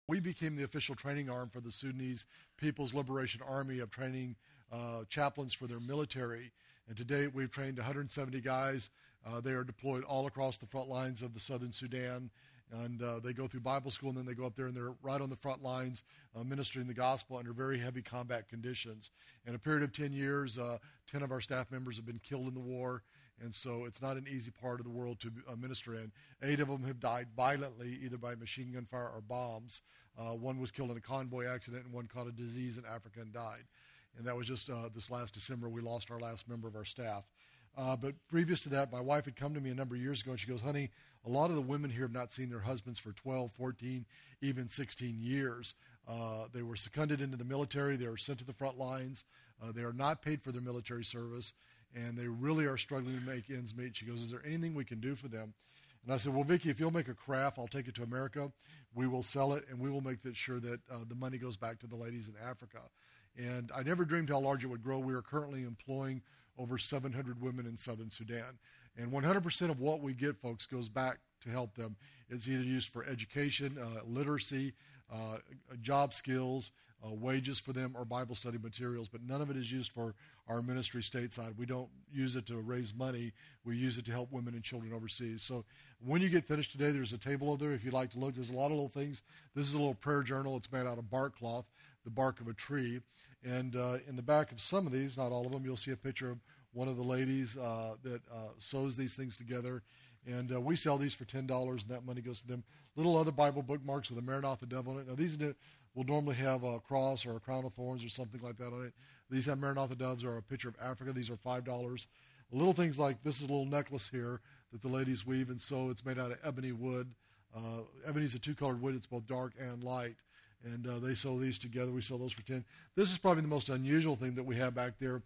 We became the official training arm for the Sudanese People's Liberation Army of training chaplains for their military. And to date, we've trained 170 guys. They are deployed all across the front lines of the southern Sudan. And they go through Bible school, and then they go up there, and they're right on the front lines ministering the gospel under very heavy combat conditions. In a period of 10 years, 10 of our staff members have been killed in the war. And so it's not an easy part of the world to minister in. 8 of them have died violently, either by machine gun fire or bombs. One was killed in a convoy accident, and one caught a disease in Africa and died. And that was just this last December. We lost our last member of our staff. But previous to that, my wife had come to me a number of years ago, and she goes, honey, a lot of the women here have not seen their husbands for 12, 14, even 16 years. They were seconded into the military. They were sent to the front lines. They are not paid for their military service, and they really are struggling to make ends meet. She goes, is there anything we can do for them? And I said, well, Vicki, if you'll make a craft, I'll take it to America. We will sell it, and we will make sure that the money goes back to the ladies in Africa. And I never dreamed how large it would grow. We are currently employing over 700 women in southern Sudan. And 100% of what we get, folks, goes back to help them. It's either used for education, literacy, job skills, wages for them, or Bible study materials. But none of it is used for our ministry stateside. We don't use it to raise money. We use it to help women and children overseas. So when you get finished today, there's a table over there if you'd like to look. There's a lot of little things. This is a little prayer journal. It's made out of bark cloth, the bark of a tree. And in the back of some of these, not all of them, you'll see a picture of one of the ladies that sews these things together. And we sell these for $10, and that money goes to them. Little other Bible bookmarks with a Maranatha dove on it. Now, these will normally have a cross or a crown of thorns or something like that on it. These have Maranatha doves or a picture of Africa. These are $5. Little things like this is a little necklace here that the ladies weave and sew. It's made out of ebony wood. Ebony is a two-colored wood. It's both dark and light. And they sew these together. We sell those for $10. This is probably the most unusual thing that we have back there.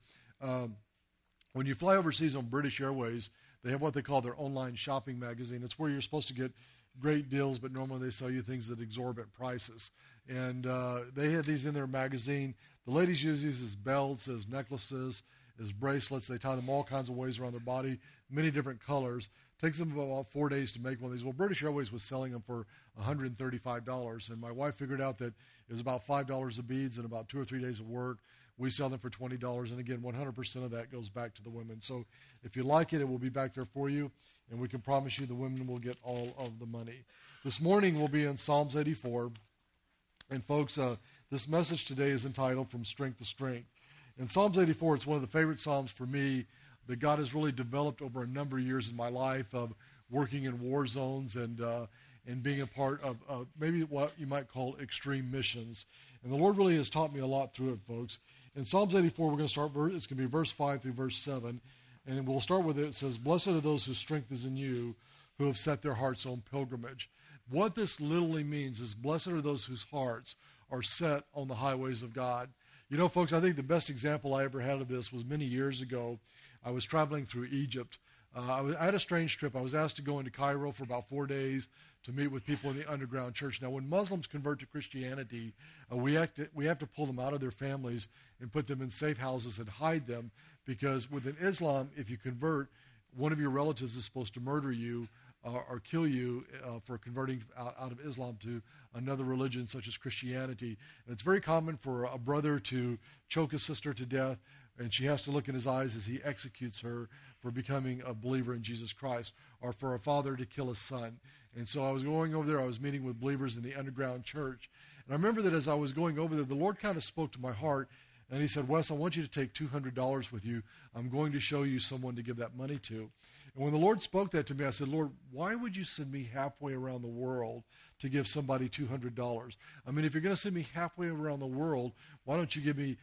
When you fly overseas on British Airways, they have what they call their online shopping magazine. It's where you're supposed to get great deals, but normally they sell you things at exorbitant prices. And they had these in their magazine. The ladies use these as belts, as necklaces, as bracelets. They tie them all kinds of ways around their body, many different colors. Takes them about 4 days to make one of these. Well, British Airways was selling them for $135, and my wife figured out that it was about $5 of beads and about 2 or 3 days of work. We sell them for $20, and again, 100% of that goes back to the women. So if you like it, it will be back there for you, and we can promise you the women will get all of the money. This morning we'll be in Psalms 84, and folks, this message today is entitled From Strength to Strength. In Psalms 84, it's one of the favorite psalms for me that God has really developed over a number of years in my life of working in war zones and being a part of maybe what you might call extreme missions. And the Lord really has taught me a lot through it, folks. In Psalms 84, we're going to start, it's going to be verse 5 through verse 7. And we'll start with it. It says, blessed are those whose strength is in you, who have set their hearts on pilgrimage. What this literally means is blessed are those whose hearts are set on the highways of God. You know, folks, I think the best example I ever had of this was many years ago. I was traveling through Egypt. I had a strange trip. I was asked to go into Cairo for about 4 days to meet with people in the underground church. Now, when Muslims convert to Christianity, we have to pull them out of their families and put them in safe houses and hide them, because within Islam, if you convert, one of your relatives is supposed to murder you or kill you for converting out of Islam to another religion such as Christianity. And it's very common for a brother to choke a sister to death, and she has to look in his eyes as he executes her for becoming a believer in Jesus Christ, or for a father to kill his son. And so I was going over there, I was meeting with believers in the underground church. And I remember that as I was going over there, the Lord kind of spoke to my heart, and he said, Wes, I want you to take $200 with you. I'm going to show you someone to give that money to. And when the Lord spoke that to me, I said, Lord, why would you send me halfway around the world to give somebody $200? I mean, if you're going to send me halfway around the world, why don't you give me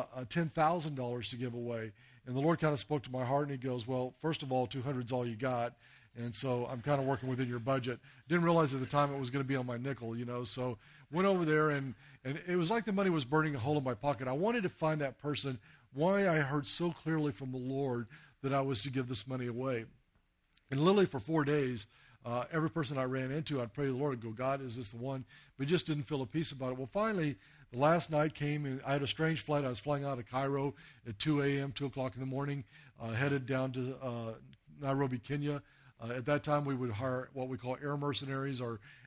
$10,000 to give away? And the Lord kind of spoke to my heart, and he goes, well, first of all, 200 is all you got. And so I'm kind of working within your budget. Didn't realize at the time it was going to be on my nickel, you know. So went over there, and it was like the money was burning a hole in my pocket. I wanted to find that person, why I heard so clearly from the Lord that I was to give this money away. And literally for 4 days, every person I ran into, I'd pray to the Lord and go, God, is this the one? But just didn't feel a peace about it. Well, finally, the last night came, and I had a strange flight. I was flying out of Cairo at 2 a.m., 2 o'clock in the morning, headed down to Nairobi, Kenya. At that time, we would hire what we call air mercenaries or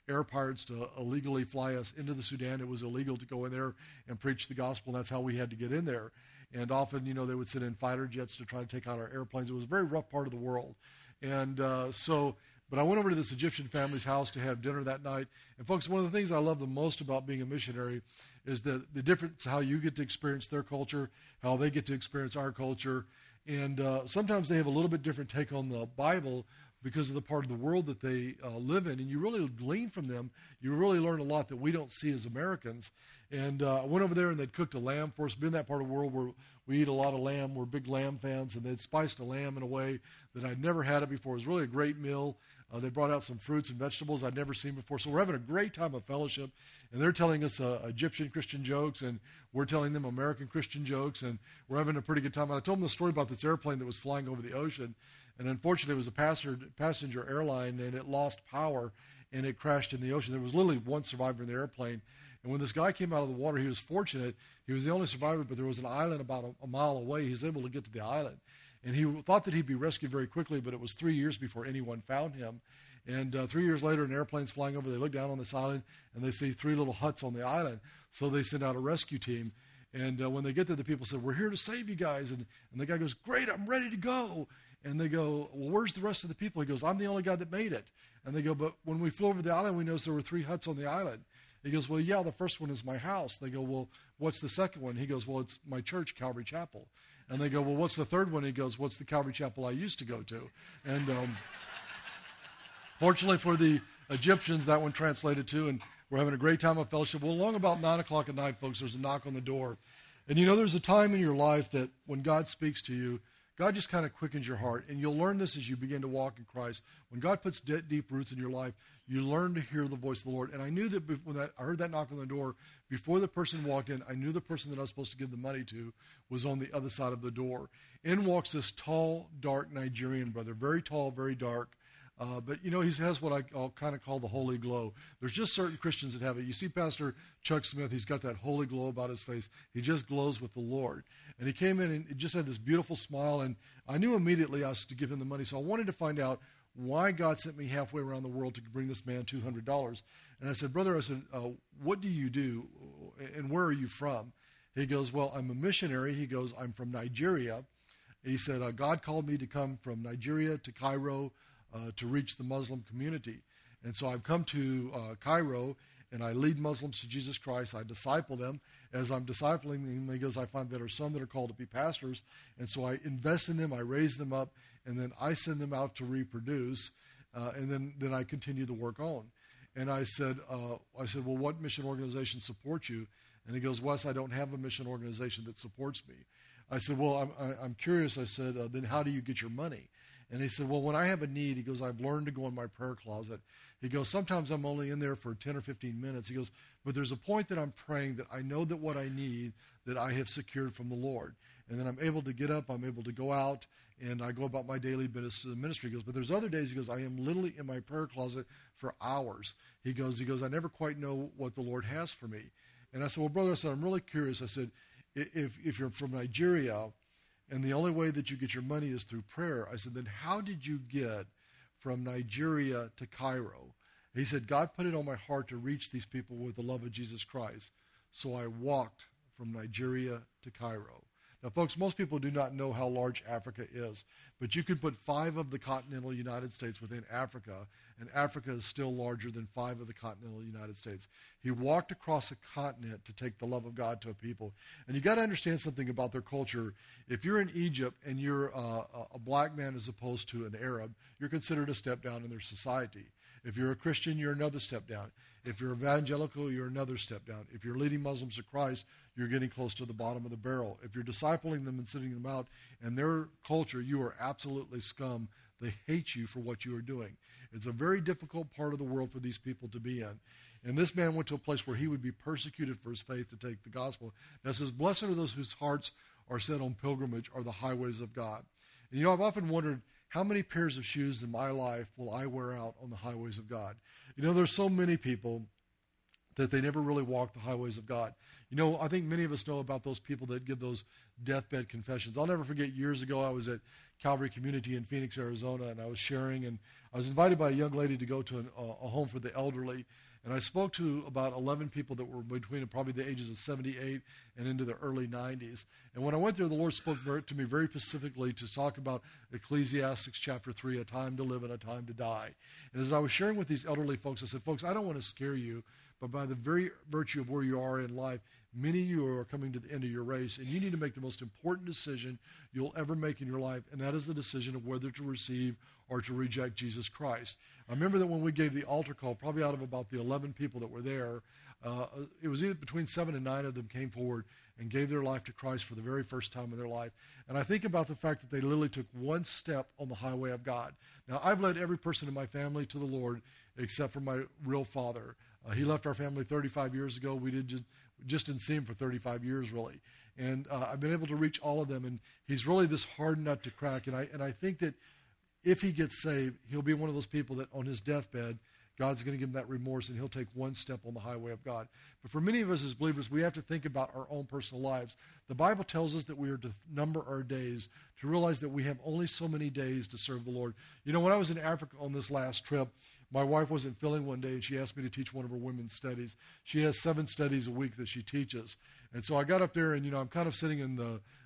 air pirates to illegally fly us into the Sudan. It was illegal to go in there and preach the gospel, and that's how we had to get in there. And often, they would send in fighter jets to try to take out our airplanes. It was a very rough part of the world. And but I went over to this Egyptian family's house to have dinner that night. And folks, one of the things I love the most about being a missionary is the difference, how you get to experience their culture, how they get to experience our culture. And sometimes they have a little bit different take on the Bible because of the part of the world that they live in. And you really glean from them. You really learn a lot that we don't see as Americans. And I went over there and they'd cooked a lamb for us. Been in that part of the world where we eat a lot of lamb. We're big lamb fans. And they'd spiced a lamb in a way that I'd never had it before. It was really a great meal. They brought out some fruits and vegetables I'd never seen before. So we're having a great time of fellowship. And they're telling us Egyptian Christian jokes, and we're telling them American Christian jokes. And we're having a pretty good time. And I told them the story about this airplane that was flying over the ocean. And unfortunately, it was a passenger airline, and it lost power, and it crashed in the ocean. There was literally one survivor in the airplane. And when this guy came out of the water, he was fortunate. He was the only survivor, but there was an island about a mile away. He was able to get to the island. And he thought that he'd be rescued very quickly, but it was 3 years before anyone found him. And 3 years later, an airplane's flying over. They look down on this island, and they see 3 little huts on the island. So they send out a rescue team. And when they get there, the people said, "We're here to save you guys." And the guy goes, "Great, I'm ready to go." And they go, "Well, where's the rest of the people?" He goes, "I'm the only guy that made it." And they go, "But when we flew over the island, we noticed there were 3 huts on the island." He goes, "Well, yeah, the first one is my house." They go, "Well, what's the second one?" He goes, "Well, it's my church, Calvary Chapel." And they go, "Well, what's the third one?" He goes, "What's the Calvary Chapel I used to go to?" And fortunately for the Egyptians, that one translated too, and we're having a great time of fellowship. Well, along about 9 o'clock at night, folks, there's a knock on the door. And there's a time in your life that when God speaks to you, God just kind of quickens your heart. And you'll learn this as you begin to walk in Christ. When God puts deep roots in your life, you learn to hear the voice of the Lord. And I knew that when I heard that knock on the door, before the person walked in, I knew the person that I was supposed to give the money to was on the other side of the door. In walks this tall, dark Nigerian brother, very tall, very dark. But he has what I'll kind of call the holy glow. There's just certain Christians that have it. You see Pastor Chuck Smith, he's got that holy glow about his face. He just glows with the Lord. And he came in and just had this beautiful smile, and I knew immediately I was to give him the money. So I wanted to find out why God sent me halfway around the world to bring this man $200. And I said, "Brother," I said, "what do you do, and where are you from?" He goes, "Well, I'm a missionary." He goes, "I'm from Nigeria." He said, "God called me to come from Nigeria to Cairo to reach the Muslim community. And so I've come to Cairo, and I lead Muslims to Jesus Christ. I disciple them. As I'm discipling them," he goes, "I find that there are some that are called to be pastors. And so I invest in them, I raise them up, and then I send them out to reproduce, and then I continue the work on." And I said, "Well, what mission organization supports you?" And he goes, "Wes, I don't have a mission organization that supports me." I said, "Well, I'm curious." I said, "Then how do you get your money?" And he said, "Well, when I have a need," he goes, "I've learned to go in my prayer closet." He goes, "Sometimes I'm only in there for 10 or 15 minutes. He goes, "But there's a point that I'm praying that I know that what I need, that I have secured from the Lord. And then I'm able to get up, I'm able to go out, and I go about my daily ministry." He goes, "But there's other days," he goes, "I am literally in my prayer closet for hours." He goes, "I never quite know what the Lord has for me." And I said, "Well, brother," I said, "I'm really curious." I said, if you're from Nigeria, and the only way that you get your money is through prayer," I said, "then how did you get from Nigeria to Cairo?" He said, "God put it on my heart to reach these people with the love of Jesus Christ. So I walked from Nigeria to Cairo." Now, folks, most people do not know how large Africa is, but you could put 5 of the continental United States within Africa, and Africa is still larger than 5 of the continental United States. He walked across a continent to take the love of God to a people. And you got to understand something about their culture. If you're in Egypt and you're a black man as opposed to an Arab, you're considered a step down in their society. If you're a Christian, you're another step down. If you're evangelical, you're another step down. If you're leading Muslims to Christ, you're getting close to the bottom of the barrel. If you're discipling them and sending them out in their culture, you are absolutely scum. They hate you for what you are doing. It's a very difficult part of the world for these people to be in. And this man went to a place where he would be persecuted for his faith to take the gospel. Now it says, "Blessed are those whose hearts are set on pilgrimage, are the highways of God." And I've often wondered, how many pairs of shoes in my life will I wear out on the highways of God? There's so many people that they never really walked the highways of God. You know, I think many of us know about those people that give those deathbed confessions. I'll never forget, years ago, I was at Calvary Community in Phoenix, Arizona, and I was sharing, and I was invited by a young lady to go to a home for the elderly, and I spoke to about 11 people that were between probably the ages of 78 and into the early 90s. And when I went there, the Lord spoke to me very specifically to talk about Ecclesiastes chapter 3, a time to live and a time to die. And as I was sharing with these elderly folks, I said, folks, I don't want to scare you, but by the very virtue of where you are in life, many of you are coming to the end of your race, and you need to make the most important decision you'll ever make in your life, and that is the decision of whether to receive or to reject Jesus Christ. I remember that when we gave the altar call, probably out of about the 11 people that were there, it was either between 7 and 9 of them came forward and gave their life to Christ for the very first time in their life. And I think about the fact that they literally took one step on the highway of God. Now, I've led every person in my family to the Lord except for my real father. He left our family 35 years ago. We just didn't see him for 35 years, really. And I've been able to reach all of them, and he's really this hard nut to crack. And I think that if he gets saved, he'll be one of those people that on his deathbed, God's going to give him that remorse, and he'll take one step on the highway of God. But for many of us as believers, we have to think about our own personal lives. The Bible tells us that we are to number our days, to realize that we have only so many days to serve the Lord. You know, when I was in Africa on this last trip, my wife wasn't feeling one day, and she asked me to teach one of her women's studies. She has 7 studies a week that she teaches. And so I got up there, and, you know, I'm kind of sitting in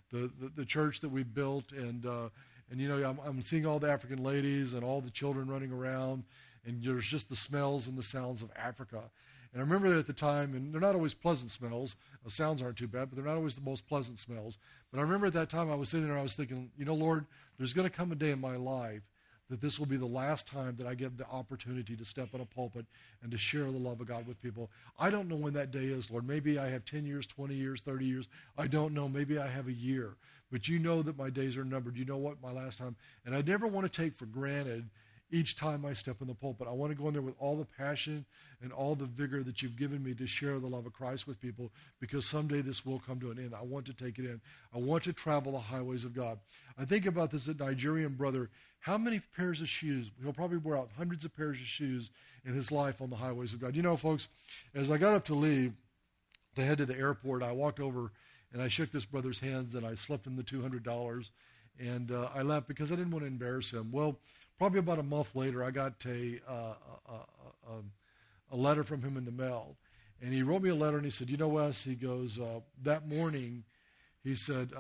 the church that we built, and you know, I'm seeing all the African ladies and all the children running around, and there's just the smells and the sounds of Africa. And I remember that at the time, and they're not always pleasant smells. The sounds aren't too bad, but they're not always the most pleasant smells. But I remember at that time I was sitting there, I was thinking, you know, Lord, there's going to come a day in my life that this will be the last time that I get the opportunity to step in a pulpit and to share the love of God with people. I don't know when that day is, Lord. Maybe I have 10 years, 20 years, 30 years. I don't know. Maybe I have a year. But you know that my days are numbered. You know what my last time. And I never want to take for granted each time I step in the pulpit. I want to go in there with all the passion and all the vigor that you've given me to share the love of Christ with people, because someday this will come to an end. I want to take it in. I want to travel the highways of God. I think about this Nigerian brother. How many pairs of shoes? He'll probably wear out hundreds of pairs of shoes in his life on the highways of God. You know, folks, as I got up to leave to head to the airport, I walked over and I shook this brother's hands and I slipped him the $200. And I left because I didn't want to embarrass him. Well, probably about a month later, I got a letter from him in the mail. And he wrote me a letter and he said, you know, Wes, he goes, that morning, he said,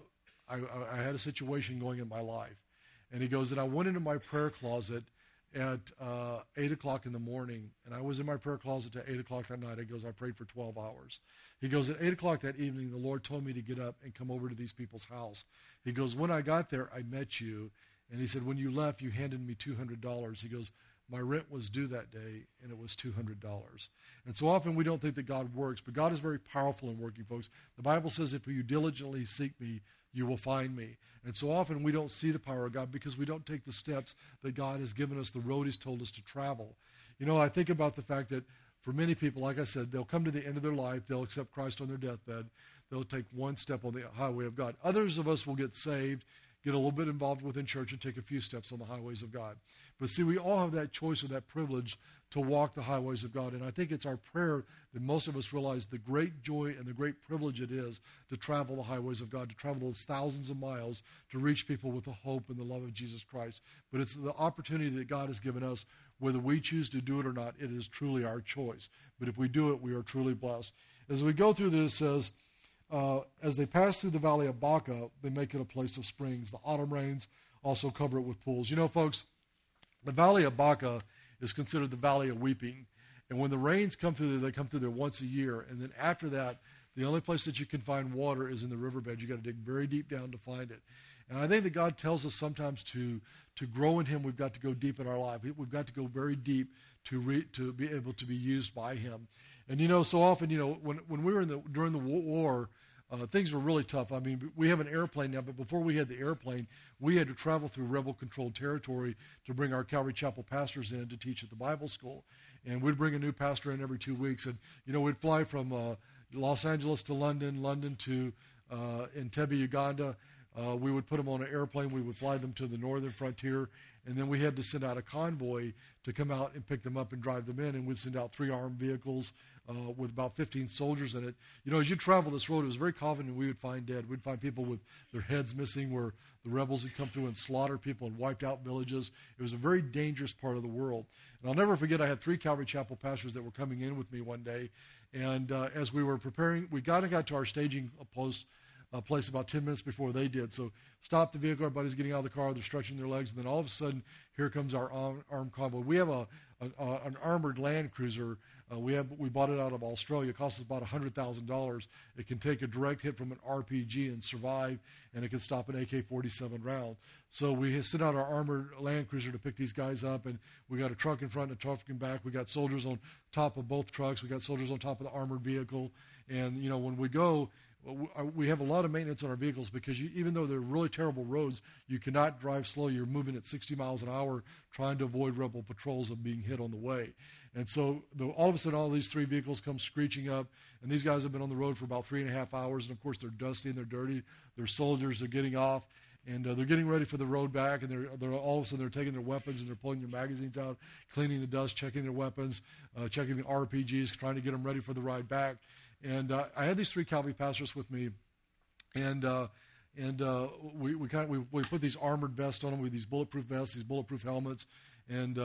I had a situation going in my life. And he goes, and I went into my prayer closet at 8 o'clock in the morning, and I was in my prayer closet at 8 o'clock that night. He goes, I prayed for 12 hours. He goes, at 8 o'clock that evening, the Lord told me to get up and come over to these people's house. He goes, when I got there, I met you. And he said, when you left, you handed me $200. He goes, my rent was due that day, and it was $200. And so often we don't think that God works, but God is very powerful in working, folks. The Bible says, if you diligently seek me, you will find me. And so often we don't see the power of God because we don't take the steps that God has given us, the road he's told us to travel. You know, I think about the fact that for many people, like I said, they'll come to the end of their life, they'll accept Christ on their deathbed, they'll take one step on the highway of God. Others of us will get saved, get a little bit involved within church, and take a few steps on the highways of God. But see, we all have that choice or that privilege to walk the highways of God. And I think it's our prayer that most of us realize the great joy and the great privilege it is to travel the highways of God, to travel those thousands of miles to reach people with the hope and the love of Jesus Christ. But it's the opportunity that God has given us. Whether we choose to do it or not, it is truly our choice. But if we do it, we are truly blessed. As we go through this, it says, as they pass through the valley of Baca, they make it a place of springs. The autumn rains also cover it with pools. You know, folks, the valley of Baca is considered the valley of weeping. And when the rains come through there, they come through there once a year. And then after that, the only place that you can find water is in the riverbed. You've got to dig very deep down to find it. And I think that God tells us sometimes to grow in him, we've got to go deep in our life. We've got to go very deep to be able to be used by him. And, you know, so often, you know, when we were during the war, things were really tough. I mean, we have an airplane now, but before we had the airplane, we had to travel through rebel-controlled territory to bring our Calvary Chapel pastors in to teach at the Bible school. And we'd bring a new pastor in every 2 weeks. And, you know, we'd fly from Los Angeles to London to Entebbe, Uganda. We would put them on an airplane. We would fly them to the northern frontier. And then we had to send out a convoy to come out and pick them up and drive them in. And we'd send out 3 armed vehicles with about 15 soldiers in it. You know, as you travel this road, it was very common and we would find dead. We'd find people with their heads missing where the rebels had come through and slaughtered people and wiped out villages. It was a very dangerous part of the world. And I'll never forget, I had 3 Calvary Chapel pastors that were coming in with me one day. And as we were preparing, we got to our staging place about 10 minutes before they did. So stopped the vehicle, everybody's getting out of the car, they're stretching their legs, and then all of a sudden, here comes our armed convoy. We have an armored Land Cruiser. We bought it out of Australia. It costs us about $100,000. It can take a direct hit from an RPG and survive, and it can stop an AK-47 round. So we sent out our armored Land Cruiser to pick these guys up, and we got a truck in front and a truck in back. We got soldiers on top of both trucks. We got soldiers on top of the armored vehicle. And, you know, when we go, we have a lot of maintenance on our vehicles because even though they're really terrible roads, you cannot drive slow. You're moving at 60 miles an hour trying to avoid rebel patrols of being hit on the way. And so all of a sudden, all these 3 vehicles come screeching up, and these guys have been on the road for about 3.5 hours, and of course they're dusty and they're dirty. They're soldiers. They're getting off, and they're getting ready for the road back, and they're all of a sudden they're taking their weapons and they're pulling their magazines out, cleaning the dust, checking their weapons, checking the RPGs, trying to get them ready for the ride back. And I had these 3 Calvary pastors with me, and we put these armored vests on them with these bulletproof vests, these bulletproof helmets, and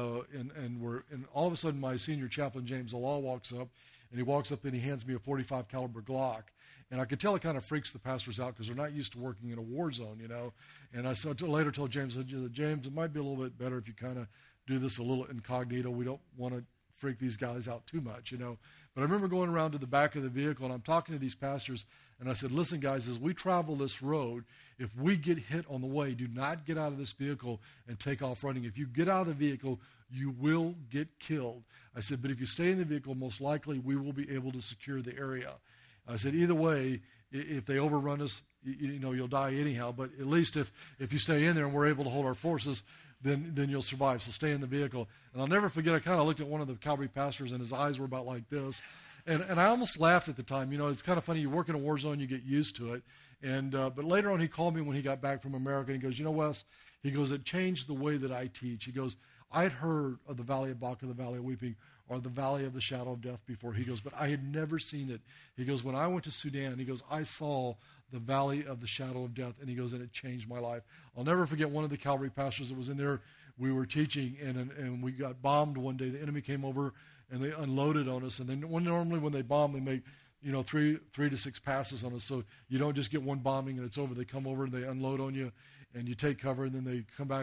all of a sudden my senior chaplain James Allah walks up, and he walks up and he hands me a .45 caliber Glock, and I could tell it kind of freaks the pastors out because they're not used to working in a war zone, you know. And I later told James, James, it might be a little bit better if you kind of do this a little incognito. We don't want to freak these guys out too much, you know. But I remember going around to the back of the vehicle, and I'm talking to these pastors, and I said, listen, guys, as we travel this road, if we get hit on the way, do not get out of this vehicle and take off running. If you get out of the vehicle, you will get killed. I said, but if you stay in the vehicle, most likely we will be able to secure the area. I said, either way, if they overrun us, you know, you'll die anyhow, but at least if you stay in there and we're able to hold our forces, then you'll survive. So stay in the vehicle. And I'll never forget, I kind of looked at one of the Calvary pastors, and his eyes were about like this. And I almost laughed at the time. You know, it's kind of funny. You work in a war zone, you get used to it. And but later on, he called me when he got back from America, and he goes, you know, Wes, he goes, it changed the way that I teach. He goes, I had heard of the Valley of Baca, the Valley of Weeping, or the Valley of the Shadow of Death before. He goes, but I had never seen it. He goes, when I went to Sudan, he goes, I saw the Valley of the Shadow of Death, and he goes, and it changed my life. I'll never forget one of the Calvary pastors that was in there. We were teaching, and we got bombed one day. The enemy came over, and they unloaded on us. And then normally when they bomb, they make, you know, three to 6 passes on us. So you don't just get one bombing and it's over. They come over and they unload on you, and you take cover, and then they come back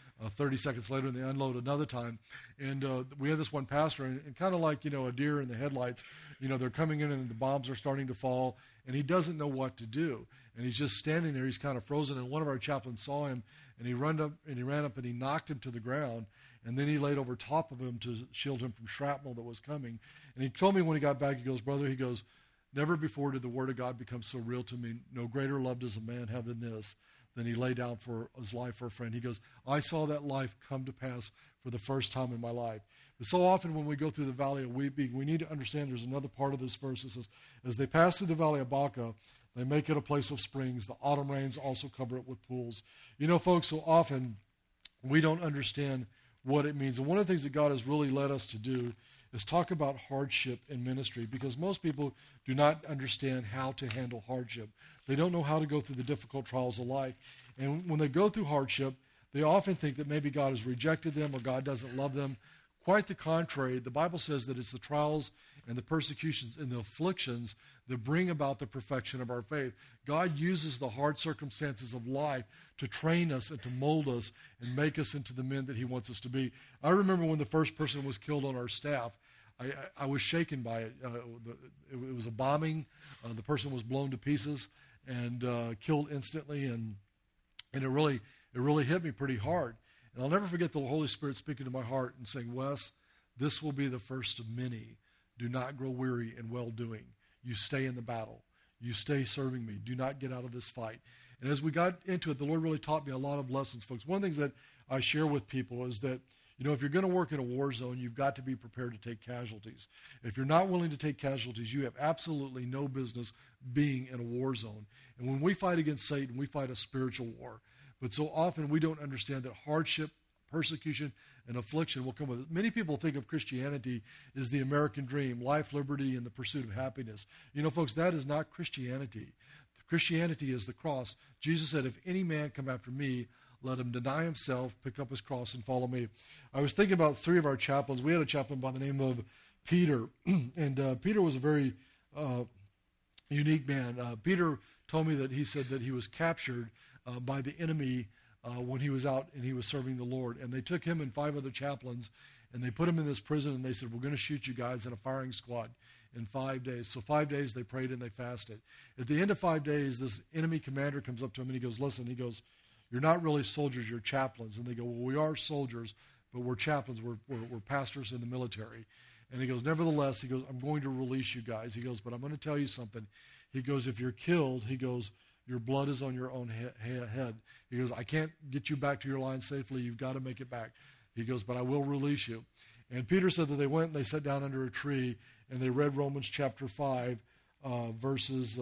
30 seconds later and they unload another time. And we had this one pastor, and kind of like, you know, a deer in the headlights, you know, they're coming in and the bombs are starting to fall, and he doesn't know what to do. And he's just standing there. He's kind of frozen, and one of our chaplains saw him, and he ran up and he knocked him to the ground, and then he laid over top of him to shield him from shrapnel that was coming. And he told me when he got back, he goes, brother, he goes, never before did the word of God become so real to me. No greater love does a man have than this, than he laid down for his life for a friend. He goes, I saw that life come to pass for the first time in my life. But so often when we go through the Valley of Weeping, we need to understand there's another part of this verse that says, as they pass through the Valley of Baca, they make it a place of springs. The autumn rains also cover it with pools. You know, folks, so often we don't understand what it means. And one of the things that God has really led us to do is talk about hardship in ministry, because most people do not understand how to handle hardship. They don't know how to go through the difficult trials of life. And when they go through hardship, they often think that maybe God has rejected them or God doesn't love them. Quite the contrary. The Bible says that it's the trials and the persecutions and the afflictions that bring about the perfection of our faith. God uses the hard circumstances of life to train us and to mold us and make us into the men that he wants us to be. I remember when the first person was killed on our staff, I was shaken by it. It was a bombing. The person was blown to pieces and killed instantly, and it really hit me pretty hard. And I'll never forget the Holy Spirit speaking to my heart and saying, Wes, this will be the first of many. Do not grow weary in well-doing. You stay in the battle. You stay serving me. Do not get out of this fight. And as we got into it, the Lord really taught me a lot of lessons, folks. One of the things that I share with people is that, you know, if you're going to work in a war zone, you've got to be prepared to take casualties. If you're not willing to take casualties, you have absolutely no business being in a war zone. And when we fight against Satan, we fight a spiritual war. But so often we don't understand that hardship persecution and affliction will come with it. Many people think of Christianity as the American dream, life, liberty, and the pursuit of happiness. You know, folks, that is not Christianity. Christianity is the cross. Jesus said, if any man come after me, let him deny himself, pick up his cross, and follow me. I was thinking about three of our chaplains. We had a chaplain by the name of Peter, and Peter was a very unique man. Peter told me that he said that he was captured by the enemy when he was out and he was serving the Lord. And they took him and 5 other chaplains, and they put him in this prison, and they said, we're going to shoot you guys in a firing squad in 5 days. So 5 days they prayed and they fasted. At the end of 5 days, this enemy commander comes up to him and he goes, listen, he goes, you're not really soldiers, you're chaplains. And they go, well, we are soldiers, but we're chaplains, we're pastors in the military. And he goes, nevertheless, he goes, I'm going to release you guys. He goes, but I'm going to tell you something. He goes, if you're killed, he goes, your blood is on your own head. He goes, I can't get you back to your line safely. You've got to make it back. He goes, but I will release you. And Peter said that they went and they sat down under a tree and they read Romans chapter 5, verses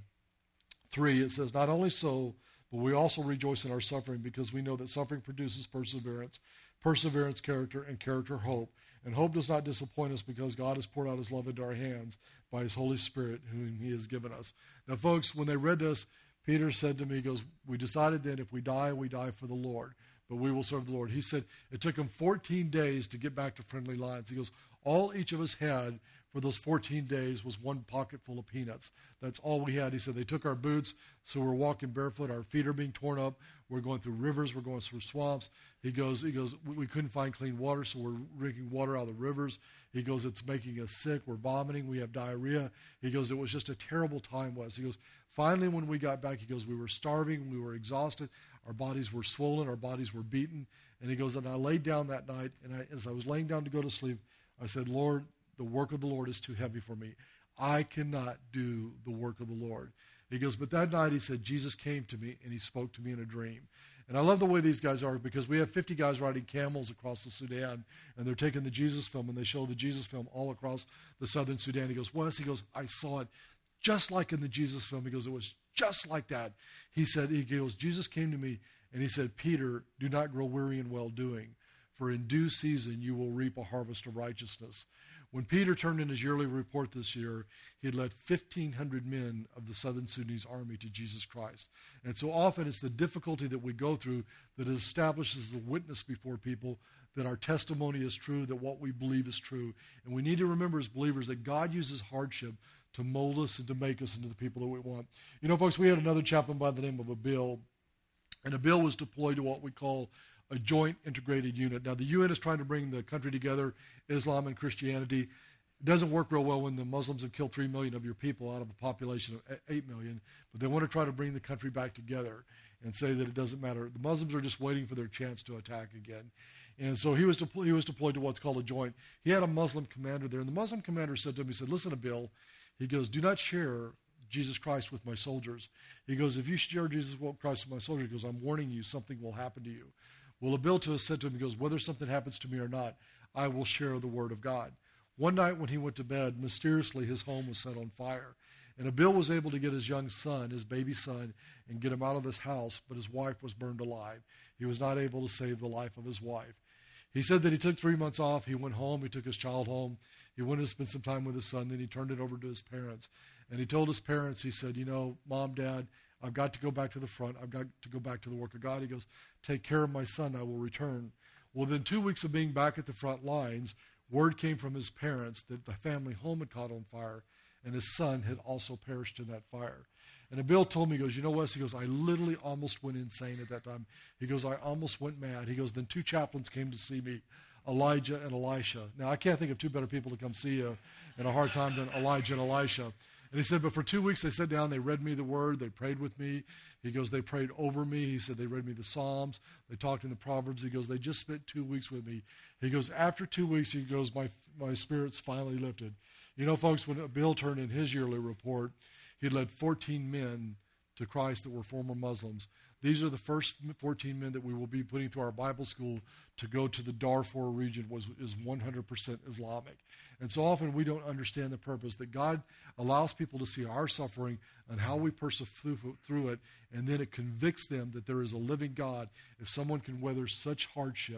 3. It says, not only so, but we also rejoice in our suffering because we know that suffering produces perseverance, perseverance character, and character hope. And hope does not disappoint us because God has poured out his love into our hands by his Holy Spirit whom he has given us. Now, folks, when they read this, Peter said to me, he goes, we decided then if we die for the Lord, but we will serve the Lord. He said it took him 14 days to get back to friendly lines. He goes, all each of us had for those 14 days was one pocket full of peanuts. That's all we had. He said they took our boots, so we're walking barefoot. Our feet are being torn up. We're going through rivers. We're going through swamps. He goes, we couldn't find clean water, so we're drinking water out of the rivers. He goes, it's making us sick. We're vomiting. We have diarrhea. He goes, it was just a terrible time was. He goes, finally, when we got back, he goes, we were starving. We were exhausted. Our bodies were swollen. Our bodies were beaten. And he goes, and I laid down that night, and as I was laying down to go to sleep, I said, Lord, the work of the Lord is too heavy for me. I cannot do the work of the Lord. He goes, but that night, he said, Jesus came to me, and he spoke to me in a dream. And I love the way these guys are because we have 50 guys riding camels across the Sudan, and they're taking the Jesus film, and they show the Jesus film all across the southern Sudan. He goes, Wes, he goes, I saw it just like in the Jesus film. He goes, it was just like that. He goes, Jesus came to me, and he said, Peter, do not grow weary in well-doing, for in due season you will reap a harvest of righteousness. When Peter turned in his yearly report this year, he had led 1,500 men of the Southern Sudanese army to Jesus Christ. And so often it's the difficulty that we go through that establishes the witness before people that our testimony is true, that what we believe is true. And we need to remember as believers that God uses hardship to mold us and to make us into the people that we want. You know, folks, we had another chaplain by the name of Abil, and Abil was deployed to what we call a joint integrated unit. Now, the UN is trying to bring the country together, Islam and Christianity. It doesn't work real well when the Muslims have killed 3 million of your people out of a population of 8 million, but they want to try to bring the country back together and say that it doesn't matter. The Muslims are just waiting for their chance to attack again. And so he was deployed to what's called a joint. He had a Muslim commander there, and the Muslim commander said to him, he said, listen, Abil, he goes, do not share Jesus Christ with my soldiers. He goes, if you share Jesus Christ with my soldiers, he goes, I'm warning you, something will happen to you. Well, Abil said to him, he goes, whether something happens to me or not, I will share the word of God. One night when he went to bed, mysteriously his home was set on fire. And Abil was able to get his young son, his baby son, and get him out of this house, but his wife was burned alive. He was not able to save the life of his wife. He said that he took 3 months off. He went home. He took his child home. He wanted to spend some time with his son. Then he turned it over to his parents. And he told his parents, he said, you know, Mom, Dad, I've got to go back to the front. I've got to go back to the work of God. He goes, take care of my son. I will return. Well, within 2 weeks of being back at the front lines, word came from his parents that the family home had caught on fire, and his son had also perished in that fire. And Abil told me, he goes, you know, Wes, he goes, I literally almost went insane at that time. He goes, I almost went mad. He goes, then 2 chaplains came to see me, Elijah and Elisha. Now, I can't think of 2 better people to come see you in a hard time than Elijah and Elisha. And he said, but for 2 weeks they sat down, they read me the word, they prayed with me. He goes, they prayed over me. He said, they read me the Psalms, they talked in the Proverbs. He goes, they just spent 2 weeks with me. He goes, after 2 weeks, he goes, my spirit's finally lifted. You know, folks, when Abil turned in his yearly report, he led 14 men to Christ that were former Muslims. These are the first 14 men that we will be putting through our Bible school to go to the Darfur region, is 100% Islamic. And so often we don't understand the purpose that God allows people to see our suffering and how we persevere through it, and then it convicts them that there is a living God. If someone can weather such hardship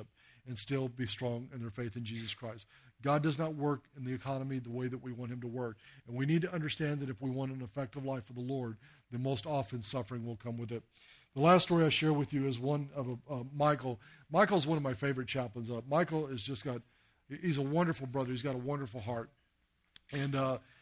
and still be strong in their faith in Jesus Christ. God does not work in the economy the way that we want him to work. And we need to understand that if we want an effective life for the Lord, then most often suffering will come with it. The last story I share with you is one of Michael. Michael's one of my favorite chaplains. Michael is he's a wonderful brother. He's got a wonderful heart. And,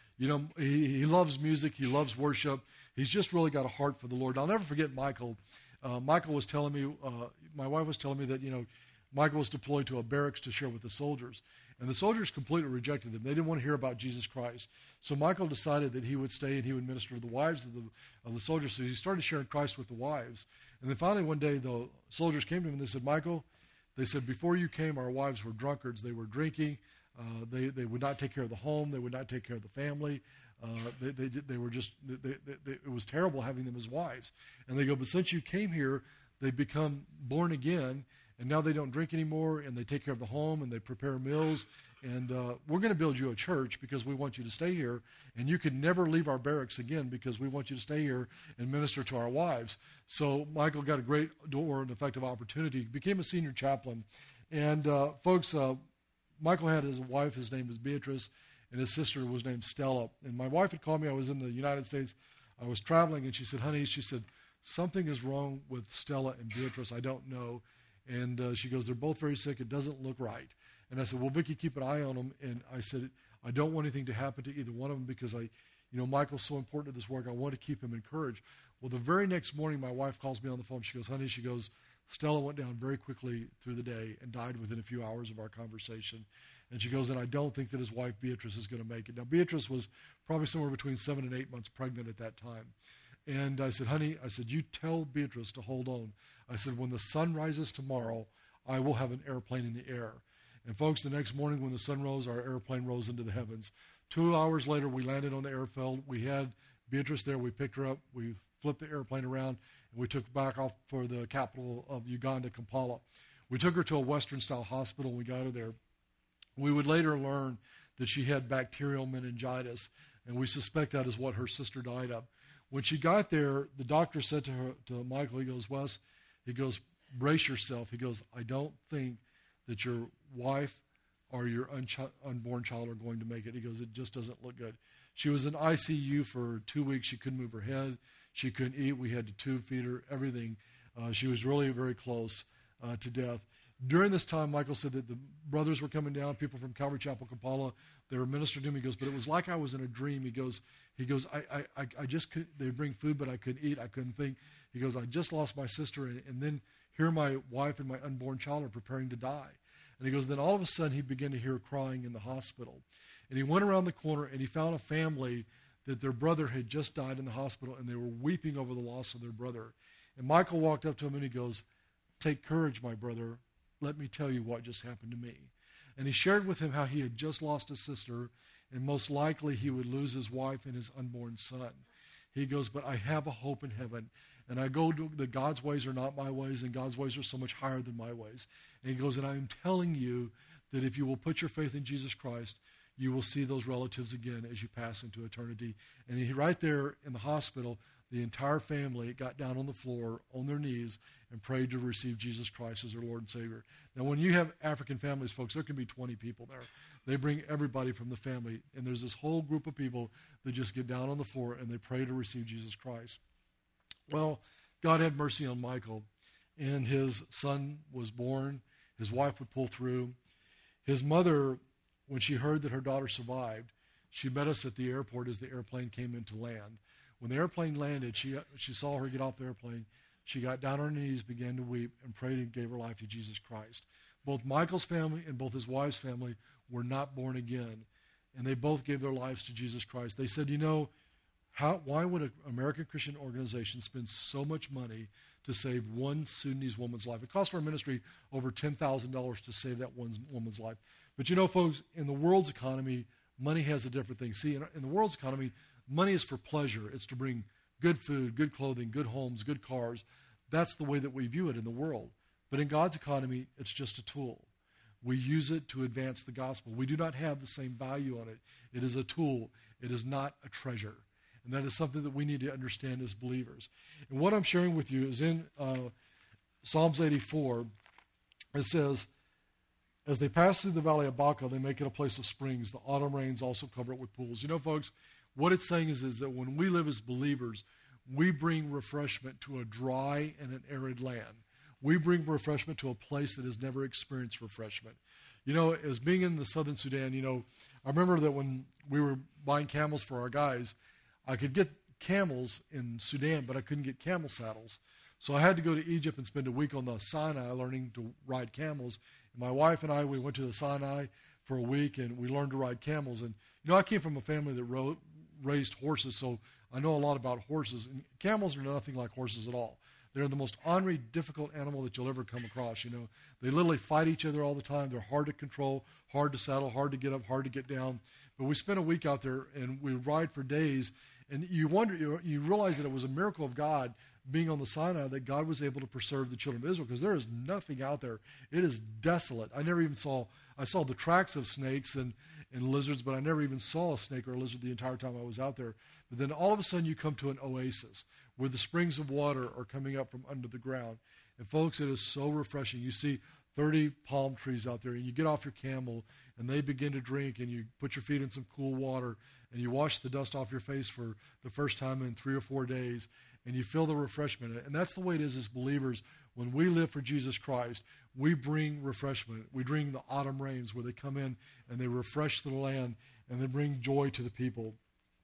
he loves music. He loves worship. He's just really got a heart for the Lord. I'll never forget Michael. Michael was telling me, my wife was telling me that, Michael was deployed to a barracks to share with the soldiers. And the soldiers completely rejected him. They didn't want to hear about Jesus Christ. So Michael decided that he would stay and he would minister to the wives of the soldiers. So he started sharing Christ with the wives. And then finally one day the soldiers came to him and they said, Michael, they said, before you came, our wives were drunkards. They were drinking. They would not take care of the home. They would not take care of the family. They were just, it was terrible having them as wives. And they go, but since you came here, they've become born again. And now they don't drink anymore, and they take care of the home, and they prepare meals. And we're going to build you a church because we want you to stay here. And you can never leave our barracks again because we want you to stay here and minister to our wives. So Michael got a great door and effective opportunity. He became a senior chaplain. And folks, Michael had his wife. His name was Beatrice, and his sister was named Stella. And my wife had called me. I was in the United States. I was traveling, and she said, honey, something is wrong with Stella and Beatrice. I don't know. And she goes, they're both very sick. It doesn't look right. And I said, well, Vicki, keep an eye on them. And I said, I don't want anything to happen to either one of them because Michael's so important to this work. I want to keep him encouraged. Well, the very next morning, my wife calls me on the phone. She goes, honey, Stella went down very quickly through the day and died within a few hours of our conversation. And she goes, and I don't think that his wife, Beatrice, is going to make it. Now, Beatrice was probably somewhere between 7 and 8 months pregnant at that time. And I said, honey, you tell Beatrice to hold on. I said, when the sun rises tomorrow, I will have an airplane in the air. And folks, the next morning when the sun rose, our airplane rose into the heavens. 2 hours later, we landed on the airfield. We had Beatrice there. We picked her up. We flipped the airplane around, and we took back off for the capital of Uganda, Kampala. We took her to a Western-style hospital. We got her there. We would later learn that she had bacterial meningitis, and we suspect that is what her sister died of. When she got there, the doctor said to Michael, he goes, Wes, brace yourself. He goes, I don't think that your wife or your unborn child are going to make it. He goes, it just doesn't look good. She was in ICU for 2 weeks. She couldn't move her head. She couldn't eat. We had to tube feed her, everything. She was really very close to death. During this time, Michael said that the brothers were coming down, people from Calvary Chapel, Kampala. They were ministering to him. He goes, but it was like I was in a dream. He goes, I just couldn't, they'd bring food, but I couldn't eat. I couldn't think. He goes, I just lost my sister, and then here my wife and my unborn child are preparing to die. And he goes, then all of a sudden he began to hear crying in the hospital. And he went around the corner, and he found a family that their brother had just died in the hospital, and they were weeping over the loss of their brother. And Michael walked up to him, and he goes, take courage, my brother. Let me tell you what just happened to me. And he shared with him how he had just lost his sister, and most likely he would lose his wife and his unborn son. He goes, but I have a hope in heaven. And I go to that God's ways are not my ways, and God's ways are so much higher than my ways. And he goes, and I am telling you that if you will put your faith in Jesus Christ, you will see those relatives again as you pass into eternity. And he, right there in the hospital, the entire family got down on the floor, on their knees, and prayed to receive Jesus Christ as their Lord and Savior. Now, when you have African families, folks, there can be 20 people there. They bring everybody from the family, and there's this whole group of people that just get down on the floor, and they pray to receive Jesus Christ. Well, God had mercy on Michael, and his son was born. His wife would pull through. His mother, when she heard that her daughter survived, she met us at the airport as the airplane came into land. When the airplane landed, she saw her get off the airplane. She got down on her knees, began to weep, and prayed and gave her life to Jesus Christ. Both Michael's family and both his wife's family were not born again, and they both gave their lives to Jesus Christ. They said, why would an American Christian organization spend so much money to save one Sudanese woman's life? It cost our ministry over $10,000 to save that one woman's life. But folks, in the world's economy, money has a different thing. See, in the world's economy, money is for pleasure. It's to bring good food, good clothing, good homes, good cars. That's the way that we view it in the world. But in God's economy, it's just a tool. We use it to advance the gospel. We do not have the same value on it. It is a tool. It is not a treasure. And that is something that we need to understand as believers. And what I'm sharing with you is in Psalms 84. It says, as they pass through the valley of Baca, they make it a place of springs. The autumn rains also cover it with pools. You know, folks, what it's saying is that when we live as believers, we bring refreshment to a dry and an arid land. We bring refreshment to a place that has never experienced refreshment. You know, as being in the southern Sudan, you know, I remember that when we were buying camels for our guys, I could get camels in Sudan, but I couldn't get camel saddles. So I had to go to Egypt and spend a week on the Sinai learning to ride camels. And my wife and I, we went to the Sinai for a week, and we learned to ride camels. And, you know, I came from a family that raised horses, so I know a lot about horses. And camels are nothing like horses at all. They're the most ornery, difficult animal that you'll ever come across, you know. They literally fight each other all the time. They're hard to control, hard to saddle, hard to get up, hard to get down. But we spent a week out there, and we ride for days. And you wonder, you realize that it was a miracle of God being on the Sinai that God was able to preserve the children of Israel, because there is nothing out there. It is desolate. I saw the tracks of snakes and lizards, but I never even saw a snake or a lizard the entire time I was out there. But then all of a sudden you come to an oasis where the springs of water are coming up from under the ground. And folks, it is so refreshing. You see 30 palm trees out there, and you get off your camel, and they begin to drink, and you put your feet in some cool water, and you wash the dust off your face for the first time in 3 or 4 days, and you feel the refreshment. And that's the way it is as believers. When we live for Jesus Christ, we bring refreshment. We bring the autumn rains where they come in and they refresh the land and they bring joy to the people.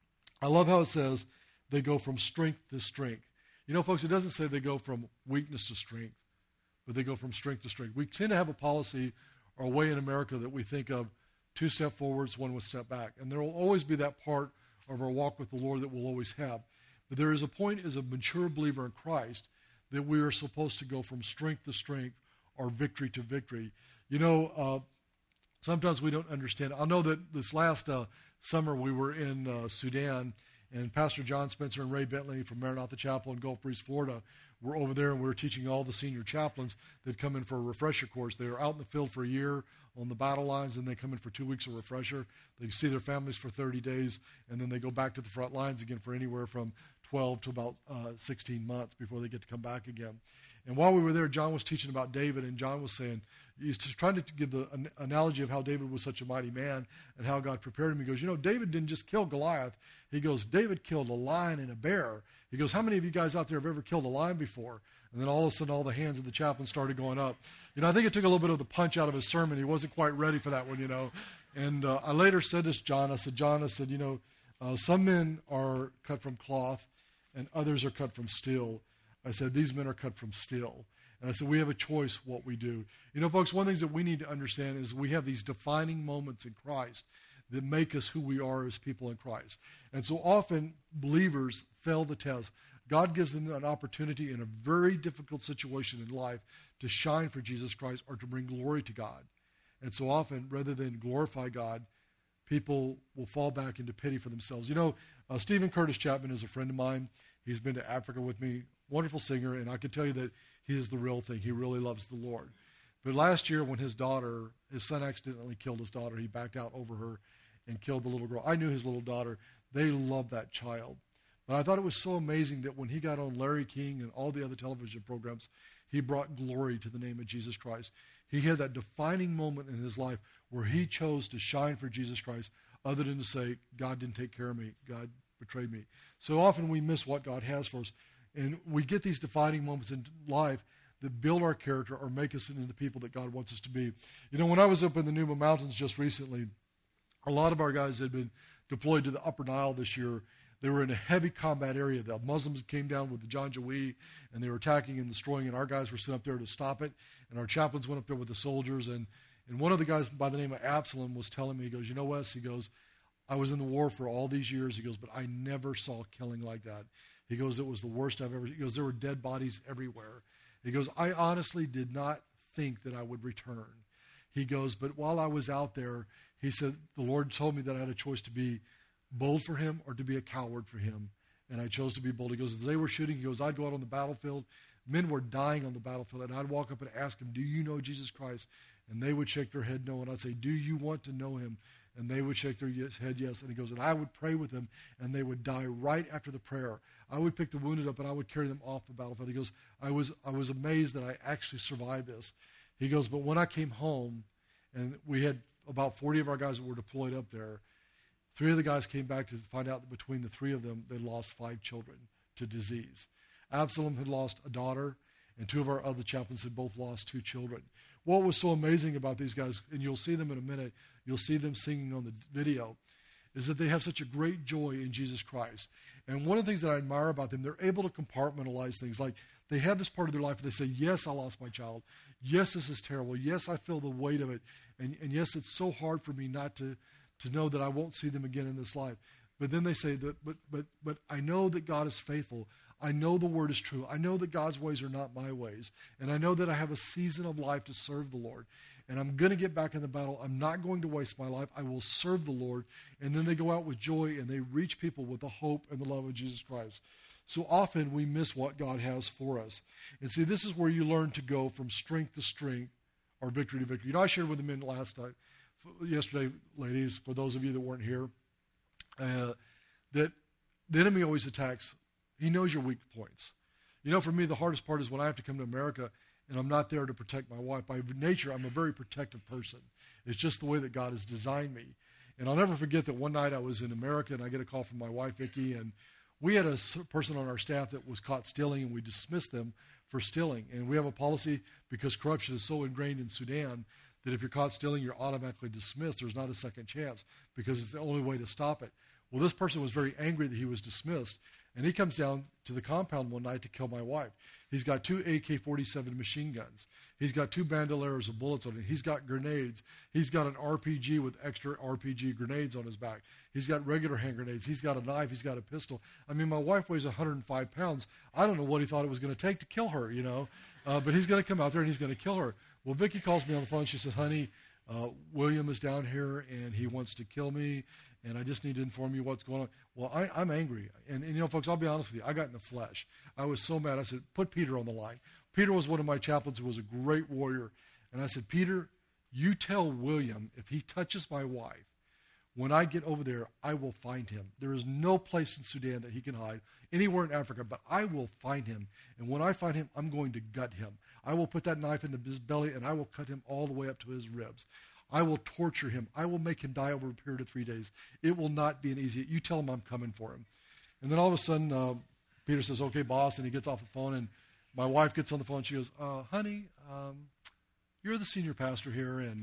I love how it says they go from strength to strength. You know, folks, it doesn't say they go from weakness to strength, but they go from strength to strength. We tend to have a policy or a way in America that we think of 2 steps forwards, 1 step back. And there will always be that part of our walk with the Lord that we'll always have. But there is a point as a mature believer in Christ that we are supposed to go from strength to strength or victory to victory. You know, sometimes we don't understand. I know that this last summer we were in Sudan, and Pastor John Spencer and Ray Bentley from Maranatha Chapel in Gulf Breeze, Florida, were over there, and we were teaching all the senior chaplains that come in for a refresher course. They are out in the field for a year on the battle lines, and they come in for 2 weeks of refresher. They see their families for 30 days, and then they go back to the front lines again for anywhere from 12 to about 16 months before they get to come back again. And while we were there, John was teaching about David, and John was saying, he's trying to give the analogy of how David was such a mighty man and how God prepared him. He goes, you know, David didn't just kill Goliath. He goes, David killed a lion and a bear. He goes, how many of you guys out there have ever killed a lion before? And then all of a sudden, all the hands of the chaplain started going up. You know, I think it took a little bit of the punch out of his sermon. He wasn't quite ready for that one, you know. And I later said this to John. I said, you know, some men are cut from cloth and others are cut from steel. I said, these men are cut from steel. And I said, we have a choice what we do. You know, folks, one of the things that we need to understand is we have these defining moments in Christ that make us who we are as people in Christ. And so often believers fail the test. God gives them an opportunity in a very difficult situation in life to shine for Jesus Christ or to bring glory to God. And so often, rather than glorify God, people will fall back into pity for themselves. You know, Stephen Curtis Chapman is a friend of mine. He's been to Africa with me. Wonderful singer, and I can tell you that he is the real thing. He really loves the Lord. But last year when his son accidentally killed his daughter, he backed out over her and killed the little girl. I knew his little daughter. They loved that child. But I thought it was so amazing that when he got on Larry King and all the other television programs, he brought glory to the name of Jesus Christ. He had that defining moment in his life where he chose to shine for Jesus Christ other than to say, God didn't take care of me. God betrayed me. So often we miss what God has for us. And we get these defining moments in life that build our character or make us into the people that God wants us to be. You know, when I was up in the Numa Mountains just recently, a lot of our guys had been deployed to the Upper Nile this year. They were in a heavy combat area. The Muslims came down with the Janjaweed, and they were attacking and destroying, and our guys were sent up there to stop it. And our chaplains went up there with the soldiers. And one of the guys by the name of Absalom was telling me, he goes, you know, Wes, he goes, I was in the war for all these years. He goes, but I never saw killing like that. He goes, it was the worst I've ever. He goes, there were dead bodies everywhere. He goes, I honestly did not think that I would return. He goes, but while I was out there, he said, the Lord told me that I had a choice to be bold for him or to be a coward for him. And I chose to be bold. He goes, as they were shooting, he goes, I'd go out on the battlefield. Men were dying on the battlefield. And I'd walk up and ask them, do you know Jesus Christ? And they would shake their head no. And I'd say, do you want to know him? And they would shake their head yes. And he goes, and I would pray with them, and they would die right after the prayer. I would pick the wounded up, and I would carry them off the battlefield. He goes, I was amazed that I actually survived this. He goes, but when I came home And we had about 40 of our guys that were deployed up there. 3 of the guys came back to find out that between the 3 of them, they lost 5 children to disease. Absalom had lost a daughter, and 2 of our other chaplains had both lost 2 children. What was so amazing about these guys, and you'll see them in a minute, you'll see them singing on the video, is that they have such a great joy in Jesus Christ. And one of the things that I admire about them, they're able to compartmentalize things. Like, they have this part of their life where they say, yes, I lost my child. Yes, this is terrible. Yes, I feel the weight of it. And yes, it's so hard for me not to know that I won't see them again in this life. But then they say that, but I know that God is faithful. I know the word is true. I know that God's ways are not my ways. And I know that I have a season of life to serve the Lord. And I'm going to get back in the battle. I'm not going to waste my life. I will serve the Lord. And then they go out with joy and they reach people with the hope and the love of Jesus Christ. So often we miss what God has for us. And see, this is where you learn to go from strength to strength or victory to victory. You know, I shared with the men yesterday, ladies, for those of you that weren't here, that the enemy always attacks. He knows your weak points. You know, for me, the hardest part is when I have to come to America and I'm not there to protect my wife. By nature, I'm a very protective person. It's just the way that God has designed me. And I'll never forget that one night I was in America and I get a call from my wife, Vicki, and we had a person on our staff that was caught stealing, and we dismissed them for stealing. And we have a policy, because corruption is so ingrained in Sudan, that if you're caught stealing, you're automatically dismissed. There's not a second chance, because it's the only way to stop it. Well, this person was very angry that he was dismissed, and he comes down to the compound one night to kill my wife. He's got 2 AK-47 machine guns. He's got 2 bandoleros of bullets on it. He's got grenades. He's got an RPG with extra RPG grenades on his back. He's got regular hand grenades. He's got a knife. He's got a pistol. I mean, my wife weighs 105 pounds. I don't know what he thought it was going to take to kill her, you know. But he's going to come out there and he's going to kill her. Well, Vicki calls me on the phone. She says, honey, William is down here and he wants to kill me, and I just need to inform you what's going on. Well, I'm angry. And, you know, folks, I'll be honest with you. I got in the flesh. I was so mad. I said, put Peter on the line. Peter was one of my chaplains who was a great warrior. And I said, Peter, you tell William if he touches my wife, when I get over there, I will find him. There is no place in Sudan that he can hide, anywhere in Africa, but I will find him. And when I find him, I'm going to gut him. I will put that knife into his belly, and I will cut him all the way up to his ribs. I will torture him. I will make him die over a period of 3 days. It will not be an easy. You tell him I'm coming for him. And then all of a sudden, Peter says, okay, boss, and he gets off the phone, and my wife gets on the phone. She goes, honey, you're the senior pastor here, and,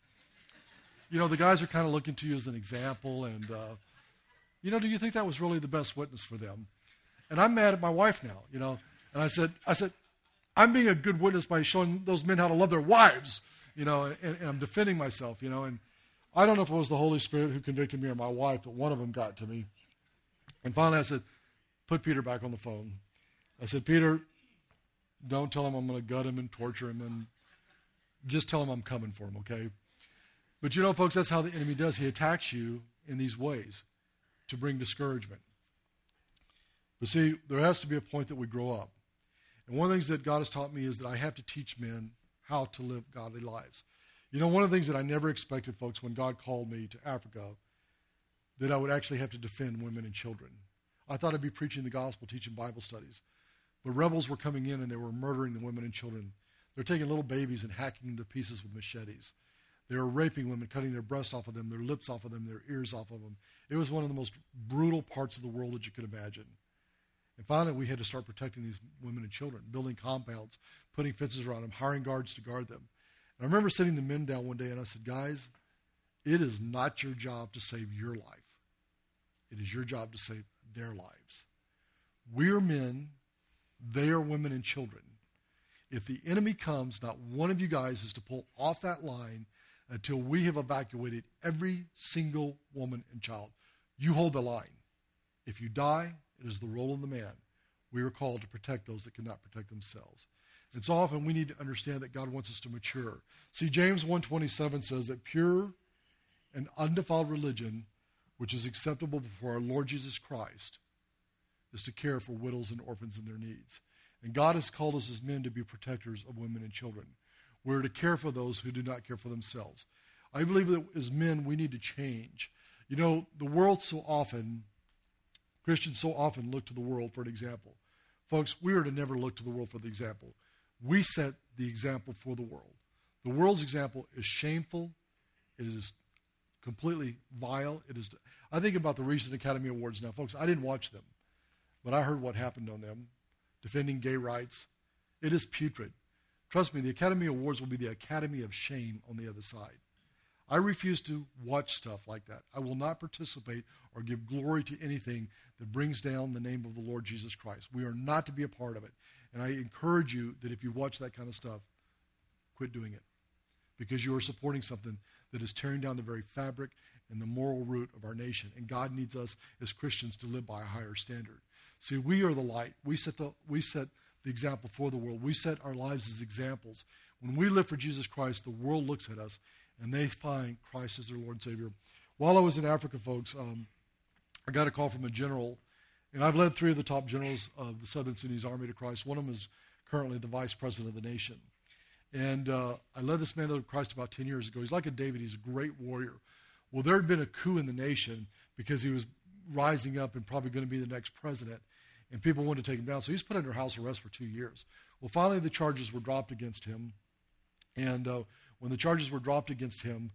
you know, the guys are kind of looking to you as an example, and, you know, do you think that was really the best witness for them? And I'm mad at my wife now, you know. And I said, I'm being a good witness by showing those men how to love their wives, you know, and I'm defending myself, you know. And I don't know if it was the Holy Spirit who convicted me or my wife, but one of them got to me. And finally I said, put Peter back on the phone. I said, Peter, don't tell him I'm going to gut him and torture him, and just tell him I'm coming for him, okay? But you know, folks, that's how the enemy does. He attacks you in these ways to bring discouragement. But see, there has to be a point that we grow up. And one of the things that God has taught me is that I have to teach men how to live godly lives. You know, one of the things that I never expected, folks, when God called me to Africa, that I would actually have to defend women and children. I thought I'd be preaching the gospel, teaching Bible studies. But rebels were coming in and they were murdering the women and children. They're taking little babies and hacking them to pieces with machetes. They were raping women, cutting their breasts off of them, their lips off of them, their ears off of them. It was one of the most brutal parts of the world that you could imagine. And finally, we had to start protecting these women and children, building compounds, putting fences around them, hiring guards to guard them. And I remember sitting the men down one day and I said, guys, it is not your job to save your life. It is your job to save their lives. We're men, they are women and children. If the enemy comes, not one of you guys is to pull off that line until we have evacuated every single woman and child. You hold the line. If you die, it is the role of the man. We are called to protect those that cannot protect themselves. And so often we need to understand that God wants us to mature. See, James 1:27 says that pure and undefiled religion, which is acceptable before our Lord Jesus Christ, is to care for widows and orphans in their needs. And God has called us as men to be protectors of women and children. We're to care for those who do not care for themselves. I believe that as men, we need to change. You know, the world so often, Christians so often look to the world for an example. Folks, we are to never look to the world for the example. We set the example for the world. The world's example is shameful. It is completely vile. I think about the recent Academy Awards now. Folks, I didn't watch them, but I heard what happened on them, defending gay rights. It is putrid. Trust me, the Academy Awards will be the Academy of shame on the other side. I refuse to watch stuff like that. I will not participate or give glory to anything that brings down the name of the Lord Jesus Christ. We are not to be a part of it. And I encourage you that if you watch that kind of stuff, quit doing it, because you are supporting something that is tearing down the very fabric and the moral root of our nation. And God needs us as Christians to live by a higher standard. See, we are the light. We set the example for the world. We set our lives as examples. When we live for Jesus Christ, the world looks at us and they find Christ as their Lord and Savior. While I was in Africa, folks, I got a call from a general, and I've led 3 of the top generals of the Southern Sudanese Army to Christ. One of them is currently the vice president of the nation. And I led this man to Christ about 10 years ago. He's like a David. He's a great warrior. Well, there had been a coup in the nation because he was rising up and probably going to be the next president, and people wanted to take him down. So he was put under house arrest for 2 years. Well, finally the charges were dropped against him. And when the charges were dropped against him,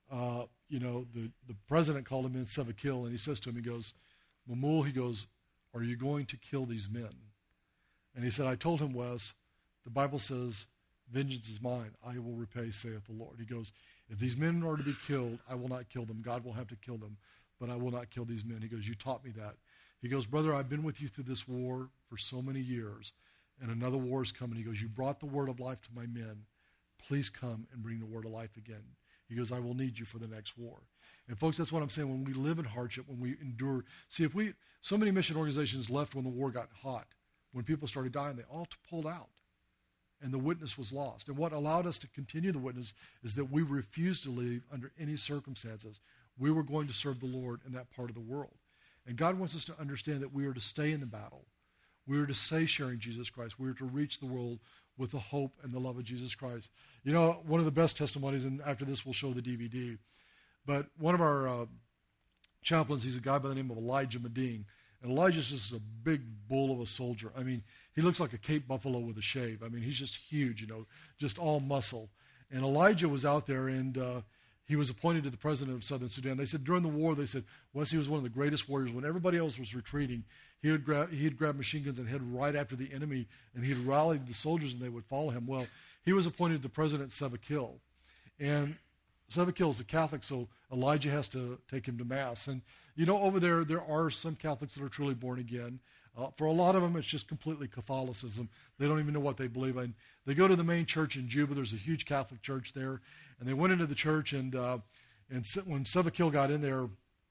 the president called him in, Salva Kiir, and he says to him, he goes, Mamul, he goes, are you going to kill these men? And he said, I told him, Wes, the Bible says, vengeance is mine, I will repay, saith the Lord. He goes, if these men are to be killed, I will not kill them. God will have to kill them, but I will not kill these men. He goes, you taught me that. He goes, brother, I've been with you through this war for so many years, and another war is coming. He goes, you brought the word of life to my men. Please come and bring the word of life again. He goes, I will need you for the next war. And folks, that's what I'm saying. When we live in hardship, when we endure, see, so many mission organizations left when the war got hot. When people started dying, they all pulled out. And the witness was lost. And what allowed us to continue the witness is that we refused to leave under any circumstances. We were going to serve the Lord in that part of the world. And God wants us to understand that we are to stay in the battle. We are to stay sharing Jesus Christ. We are to reach the world with the hope and the love of Jesus Christ. You know, one of the best testimonies, and after this we'll show the DVD, but one of our chaplains, he's a guy by the name of Elijah Meding. And Elijah's just a big bull of a soldier. I mean, he looks like a Cape buffalo with a shave. I mean, he's just huge, just all muscle. And Elijah was out there, and he was appointed to the president of Southern Sudan. They said during the war, Wesley was one of the greatest warriors. When everybody else was retreating, he'd grab machine guns and head right after the enemy, and he'd rally the soldiers, and they would follow him. Well, he was appointed the president, Salva Kiir. And Salva Kiir is a Catholic, so Elijah has to take him to Mass. And, over there are some Catholics that are truly born again. For a lot of them, it's just completely Catholicism. They don't even know what they believe in. They go to the main church in Juba. There's a huge Catholic church there. And they went into the church, and when Salva Kiir got in there,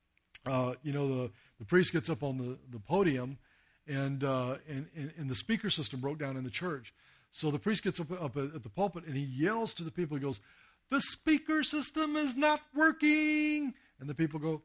the priest gets up on the podium, and the speaker system broke down in the church. So the priest gets up at the pulpit, and he yells to the people. He goes, the speaker system is not working. And the people go,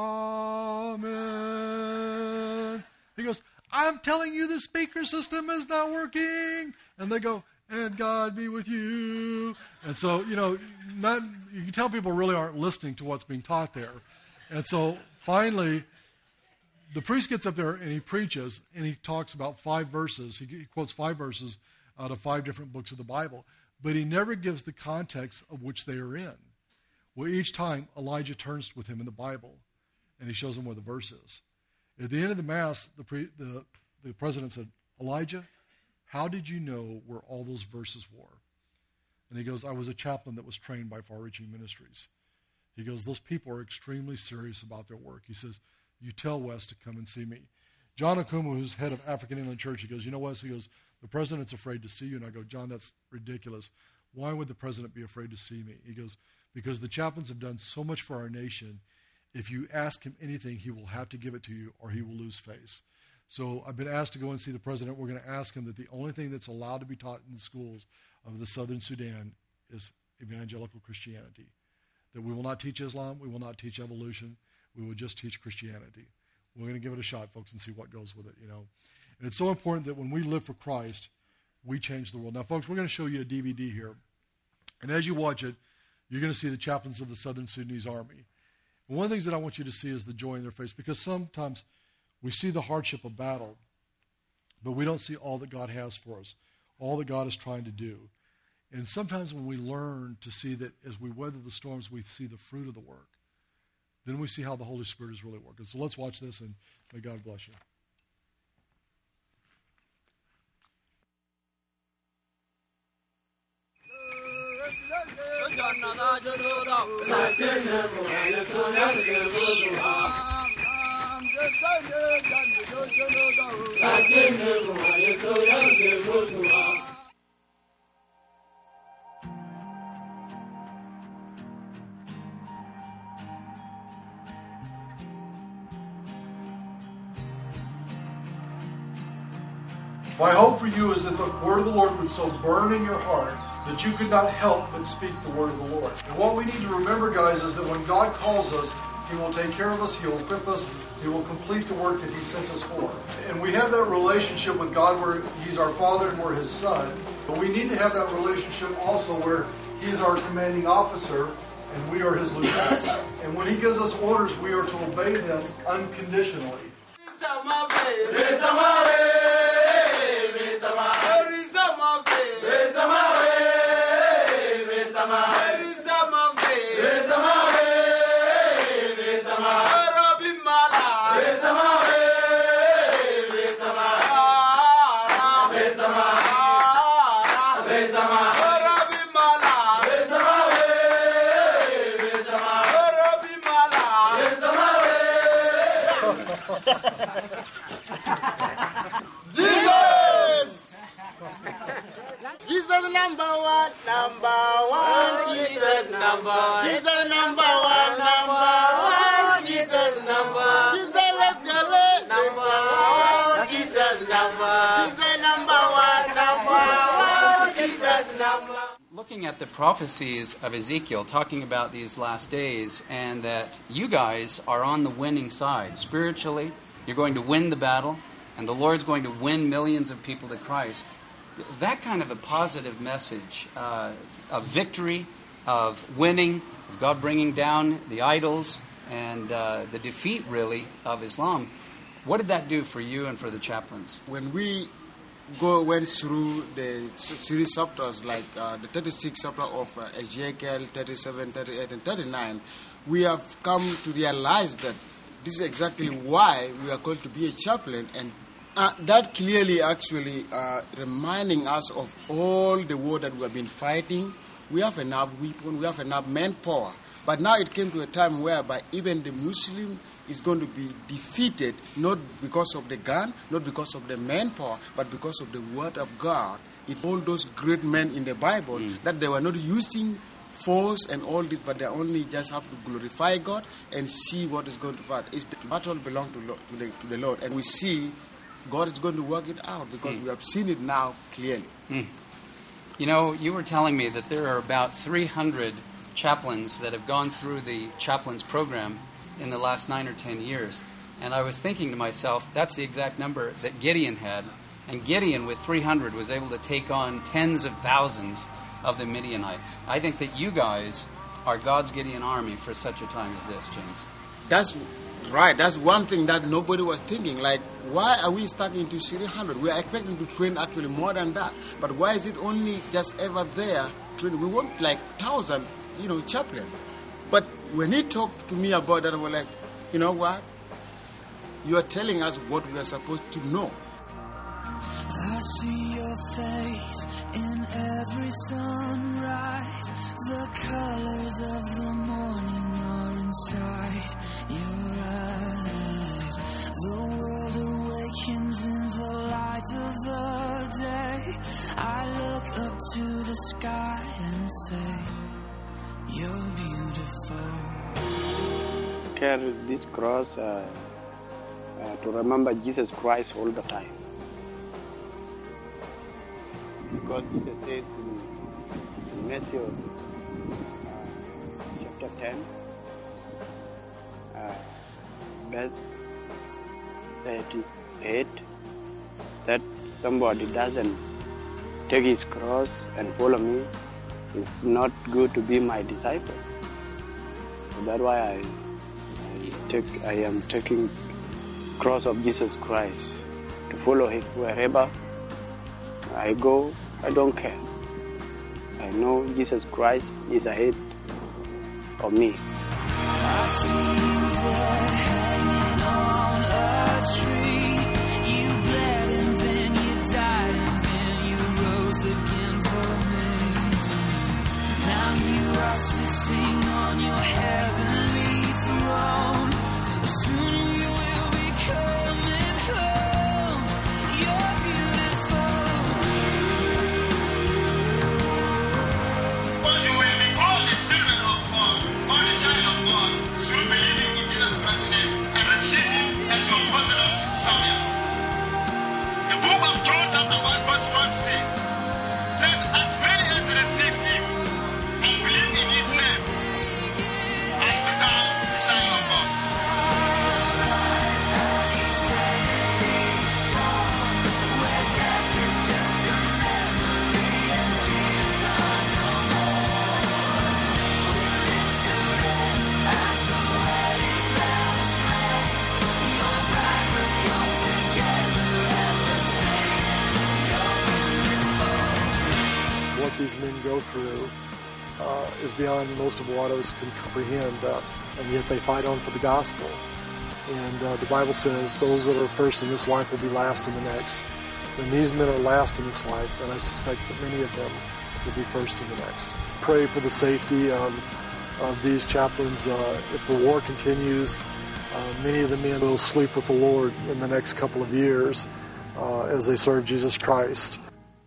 Amen. He goes, I'm telling you the speaker system is not working. And they go, and God be with you. And so, you can tell people really aren't listening to what's being taught there. And so finally, the priest gets up there and he preaches, and he talks about 5 verses. He quotes 5 verses out of 5 different books of the Bible. But he never gives the context of which they are in. Well, each time, Elijah turns with him in the Bible, and he shows him where the verse is. At the end of the Mass, the president said, Elijah, how did you know where all those verses were? And he goes, I was a chaplain that was trained by Far Reaching Ministries. He goes, those people are extremely serious about their work. He says, you tell Wes to come and see me. John Okumu, who's head of African Inland Church, he goes, Wes, he goes, the president's afraid to see you. And I go, John, that's ridiculous. Why would the president be afraid to see me? He goes, because the chaplains have done so much for our nation. If you ask him anything, he will have to give it to you, or he will lose face. So I've been asked to go and see the president. We're going to ask him that the only thing that's allowed to be taught in the schools of the Southern Sudan is evangelical Christianity. That we will not teach Islam, we will not teach evolution, we will just teach Christianity. We're going to give it a shot, folks, and see what goes with it, And it's so important that when we live for Christ, we change the world. Now, folks, we're going to show you a DVD here. And as you watch it, you're going to see the chaplains of the Southern Sudanese Army. And one of the things that I want you to see is the joy in their face, because sometimes we see the hardship of battle, but we don't see all that God has for us, all that God is trying to do. And sometimes when we learn to see that as we weather the storms, we see the fruit of the work, then we see how the Holy Spirit is really working. So let's watch this, and may God bless you. My hope for you is that the word of the Lord would so burn in your heart that you could not help but speak the word of the Lord. And what we need to remember, guys, is that when God calls us, He will take care of us, He will equip us, He will complete the work that He sent us for. And we have that relationship with God where He's our Father and we're His Son. But we need to have that relationship also where He is our commanding officer and we are His lieutenants. And when He gives us orders, we are to obey them unconditionally. Jesus number one, Jesus number one, Jesus number one, Jesus number one, Jesus number one, Jesus number one. Looking at the prophecies of Ezekiel, talking about these last days, and that you guys are on the winning side. Spiritually, you're going to win the battle, and the Lord's going to win millions of people to Christ. That kind of a positive message of victory, of winning, of God bringing down the idols, and the defeat, really, of Islam. What did that do for you and for the chaplains? When we went through the series chapters, like the 36th chapter of Ezekiel, 37, 38, and 39, we have come to realize that this is exactly why we are called to be a chaplain, and that clearly actually reminding us of all the war that we have been fighting. We have enough weapons, we have enough manpower, but now it came to a time whereby even the Muslim is going to be defeated, not because of the gun, not because of the manpower, but because of the word of God. It's all those great men in the Bible that they were not using force and all this, but they only just have to glorify God and see what is going to fight. It's the battle belongs to the Lord, and we see God is going to work it out because we have seen it now clearly. You know, you were telling me that there are about 300 chaplains that have gone through the chaplains program in the last 9 or 10 years. And I was thinking to myself, that's the exact number that Gideon had. And Gideon, with 300, was able to take on tens of thousands of the Midianites. I think that you guys are God's Gideon army for such a time as this, James. That's right. That's one thing that nobody was thinking. Like, why are we stuck into 300? We are expecting to train actually more than that. But why is it only just ever there? We want like 1,000, chaplains. But when he talked to me about that, I was like, you know what? You are telling us what we are supposed to know. I see your face in every sunrise. The colors of the morning are inside your eyes. The world awakens in the light of the day. I look up to the sky and say, you're beautiful. Carry this cross to remember Jesus Christ all the time. Because Jesus says in Matthew chapter 10, verse 38, that somebody doesn't take his cross and follow me, it's not good to be my disciple. So that's why I am taking cross of Jesus Christ to follow him wherever I go. I don't care. I know Jesus Christ is ahead of me. I see you there hanging on a tree. You bled and then you died and then you rose again for me. Now you are sitting on your heavenly throne. Soon you will be coming home. You're beautiful. For you will be called the children of God, or the child of God, through believing in Jesus Christ's name and receive Him as your personal Savior. The book of John chapter 1 verse 12 says, as many as receive Him and believe in His name has become the child of God. What these men go through is beyond most of what us can comprehend, and yet they fight on for the gospel. And the Bible says those that are first in this life will be last in the next. And these men are last in this life, and I suspect that many of them will be first in the next. Pray for the safety of these chaplains. If the war continues, many of the men will sleep with the Lord in the next couple of years as they serve Jesus Christ.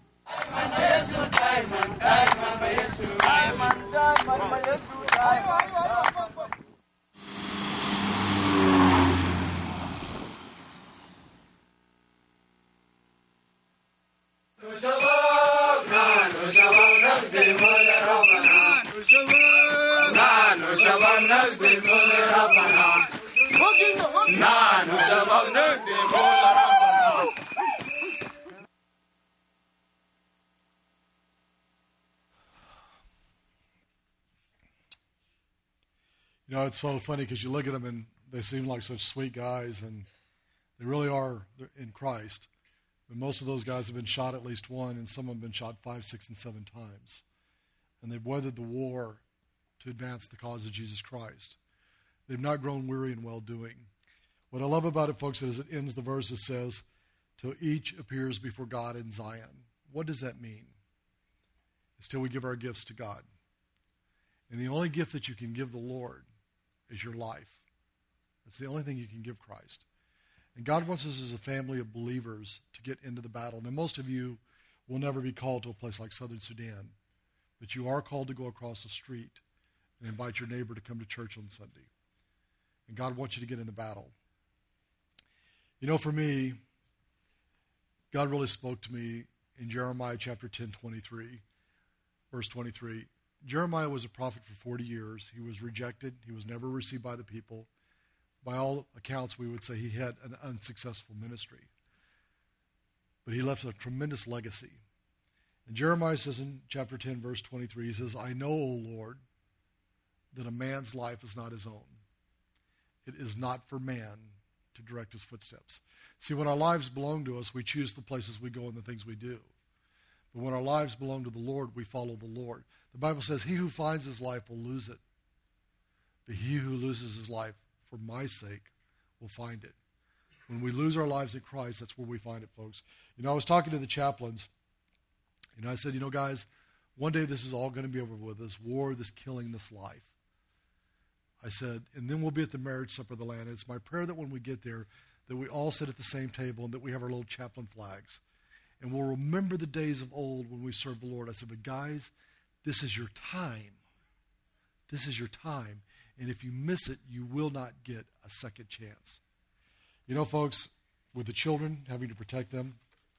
You know, it's so funny because you look at them and they seem like such sweet guys, and they really are in Christ. But most of those guys have been shot at least one, and some have been shot 5, 6, and 7 times. And they've weathered the war to advance the cause of Jesus Christ. They've not grown weary in well-doing. What I love about it, folks, is it ends the verse, it says, till each appears before God in Zion. What does that mean? It's till we give our gifts to God. And the only gift that you can give the Lord is your life. That's the only thing you can give Christ. And God wants us as a family of believers to get into the battle. Now, most of you will never be called to a place like Southern Sudan, but you are called to go across the street and invite your neighbor to come to church on Sunday. And God wants you to get in the battle. You know, for me, God really spoke to me in Jeremiah chapter 10, 23, verse 23. Jeremiah was a prophet for 40 years. He was rejected. He was never received by the people. By all accounts, we would say he had an unsuccessful ministry. But he left a tremendous legacy. And Jeremiah says in chapter 10, verse 23, he says, I know, O Lord, that a man's life is not his own. It is not for man to direct his footsteps. See, when our lives belong to us, we choose the places we go and the things we do. But when our lives belong to the Lord, we follow the Lord. The Bible says, he who finds his life will lose it. But he who loses his life for my sake will find it. When we lose our lives in Christ, that's where we find it, folks. You know, I was talking to the chaplains, and I said, you know, guys, one day this is all going to be over with, this war, this killing, this life. I said, and then we'll be at the marriage supper of the Lamb. It's my prayer that when we get there, that we all sit at the same table and that we have our little chaplain flags. And we'll remember the days of old when we served the Lord. I said, but guys, this is your time. This is your time. And if you miss it, you will not get a second chance. You know, folks, with the children, having to protect them,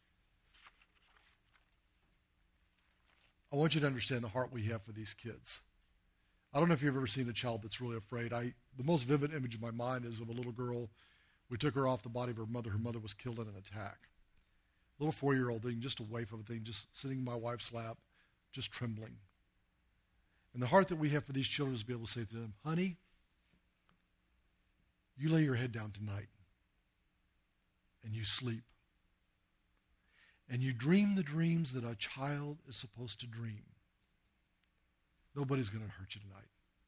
I want you to understand the heart we have for these kids. I don't know if you've ever seen a child that's really afraid. The most vivid image in my mind is of a little girl. We took her off the body of her mother. Her mother was killed in an attack. Little 4-year-old thing, just a waif of a thing, just sitting in my wife's lap, just trembling. And the heart that we have for these children is to be able to say to them, honey, you lay your head down tonight and you sleep. And you dream the dreams that a child is supposed to dream. Nobody's going to hurt you tonight.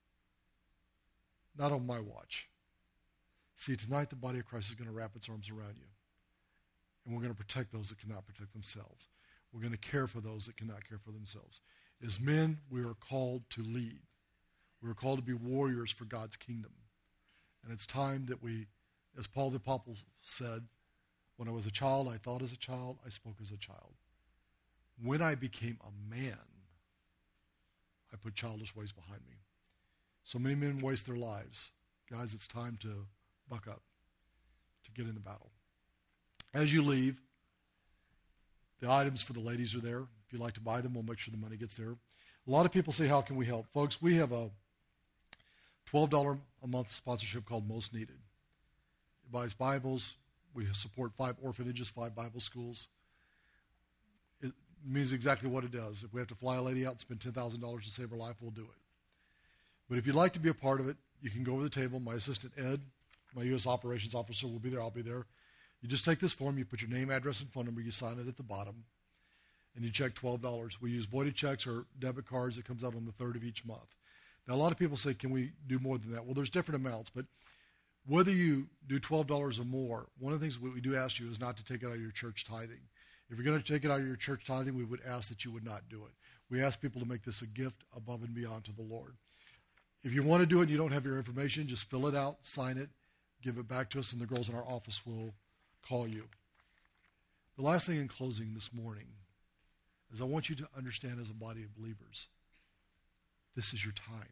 Not on my watch. See, tonight the body of Christ is going to wrap its arms around you. And we're going to protect those that cannot protect themselves. We're going to care for those that cannot care for themselves. As men, we are called to lead. We are called to be warriors for God's kingdom. And it's time that we, as Paul the Apostle said, when I was a child, I thought as a child, I spoke as a child. When I became a man, I put childish ways behind me. So many men waste their lives. Guys, it's time to buck up, to get in the battle. As you leave, the items for the ladies are there. If you'd like to buy them, we'll make sure the money gets there. A lot of people say, how can we help? Folks, we have a $12 a month sponsorship called Most Needed. It buys Bibles. We support 5 orphanages, 5 Bible schools. It means exactly what it does. If we have to fly a lady out and spend $10,000 to save her life, we'll do it. But if you'd like to be a part of it, you can go over the table. My assistant, Ed, my U.S. operations officer, will be there. I'll be there. You just take this form. You put your name, address, and phone number. You sign it at the bottom. And you check $12. We use voided checks or debit cards. It comes out on the 3rd of each month. Now, a lot of people say, can we do more than that? Well, there's different amounts. But whether you do $12 or more, one of the things we do ask you is not to take it out of your church tithing. If you're going to take it out of your church tithing, we would ask that you would not do it. We ask people to make this a gift above and beyond to the Lord. If you want to do it and you don't have your information, just fill it out, sign it, give it back to us, and the girls in our office will call you. The last thing in closing this morning is I want you to understand as a body of believers, this is your time.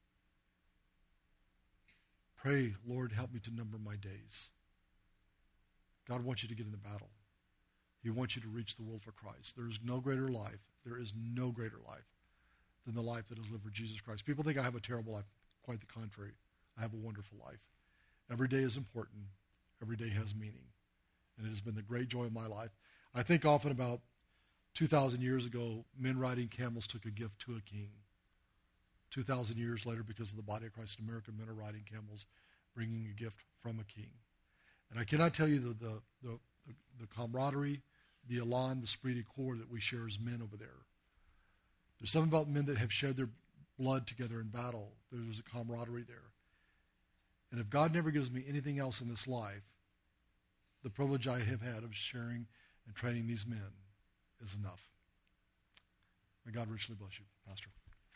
Pray, Lord, help me to number my days. God wants you to get in the battle. He wants you to reach the world for Christ. There is no greater life. There is no greater life than the life that is lived for Jesus Christ. People think I have a terrible life. Quite the contrary. I have a wonderful life. Every day is important. Every day has meaning. And it has been the great joy of my life. I think often about 2,000 years ago, men riding camels took a gift to a king. 2,000 years later, because of the body of Christ in America, men are riding camels, bringing a gift from a king. And I cannot tell you the camaraderie, the elan, the esprit de corps that we share as men over there. There's something about men that have shared their blood together in battle. There's a camaraderie there. And if God never gives me anything else in this life, the privilege I have had of sharing and training these men is enough. May God richly bless you, Pastor.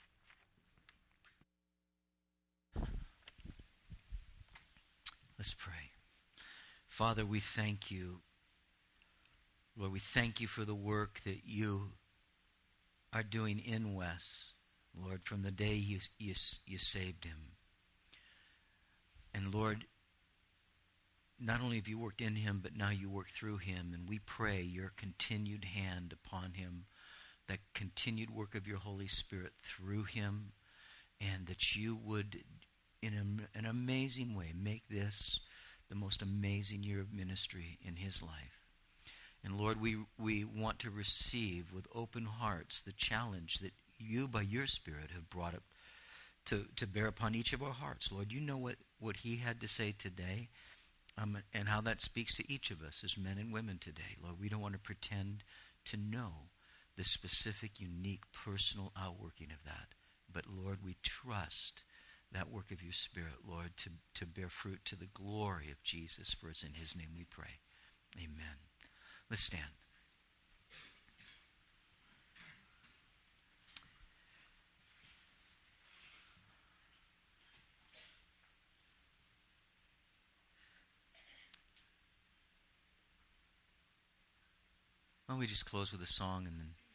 Let's pray. Father, we thank you. Lord, we thank you for the work that you are doing in Wes, Lord, from the day you saved him. And Lord, not only have you worked in him, but now you work through him. And we pray your continued hand upon him, that continued work of your Holy Spirit through him, and that you would, in an amazing way, make this the most amazing year of ministry in his life. And Lord, we want to receive with open hearts the challenge that you, by your Spirit, have brought up to bear upon each of our hearts. Lord, you know what he had to say today, and how that speaks to each of us as men and women today. Lord, we don't want to pretend to know the specific, unique, personal outworking of that. But Lord, we trust that work of your Spirit, Lord, to bear fruit to the glory of Jesus. For it's in his name we pray. Amen. Let's stand. Why don't we just close with a song and then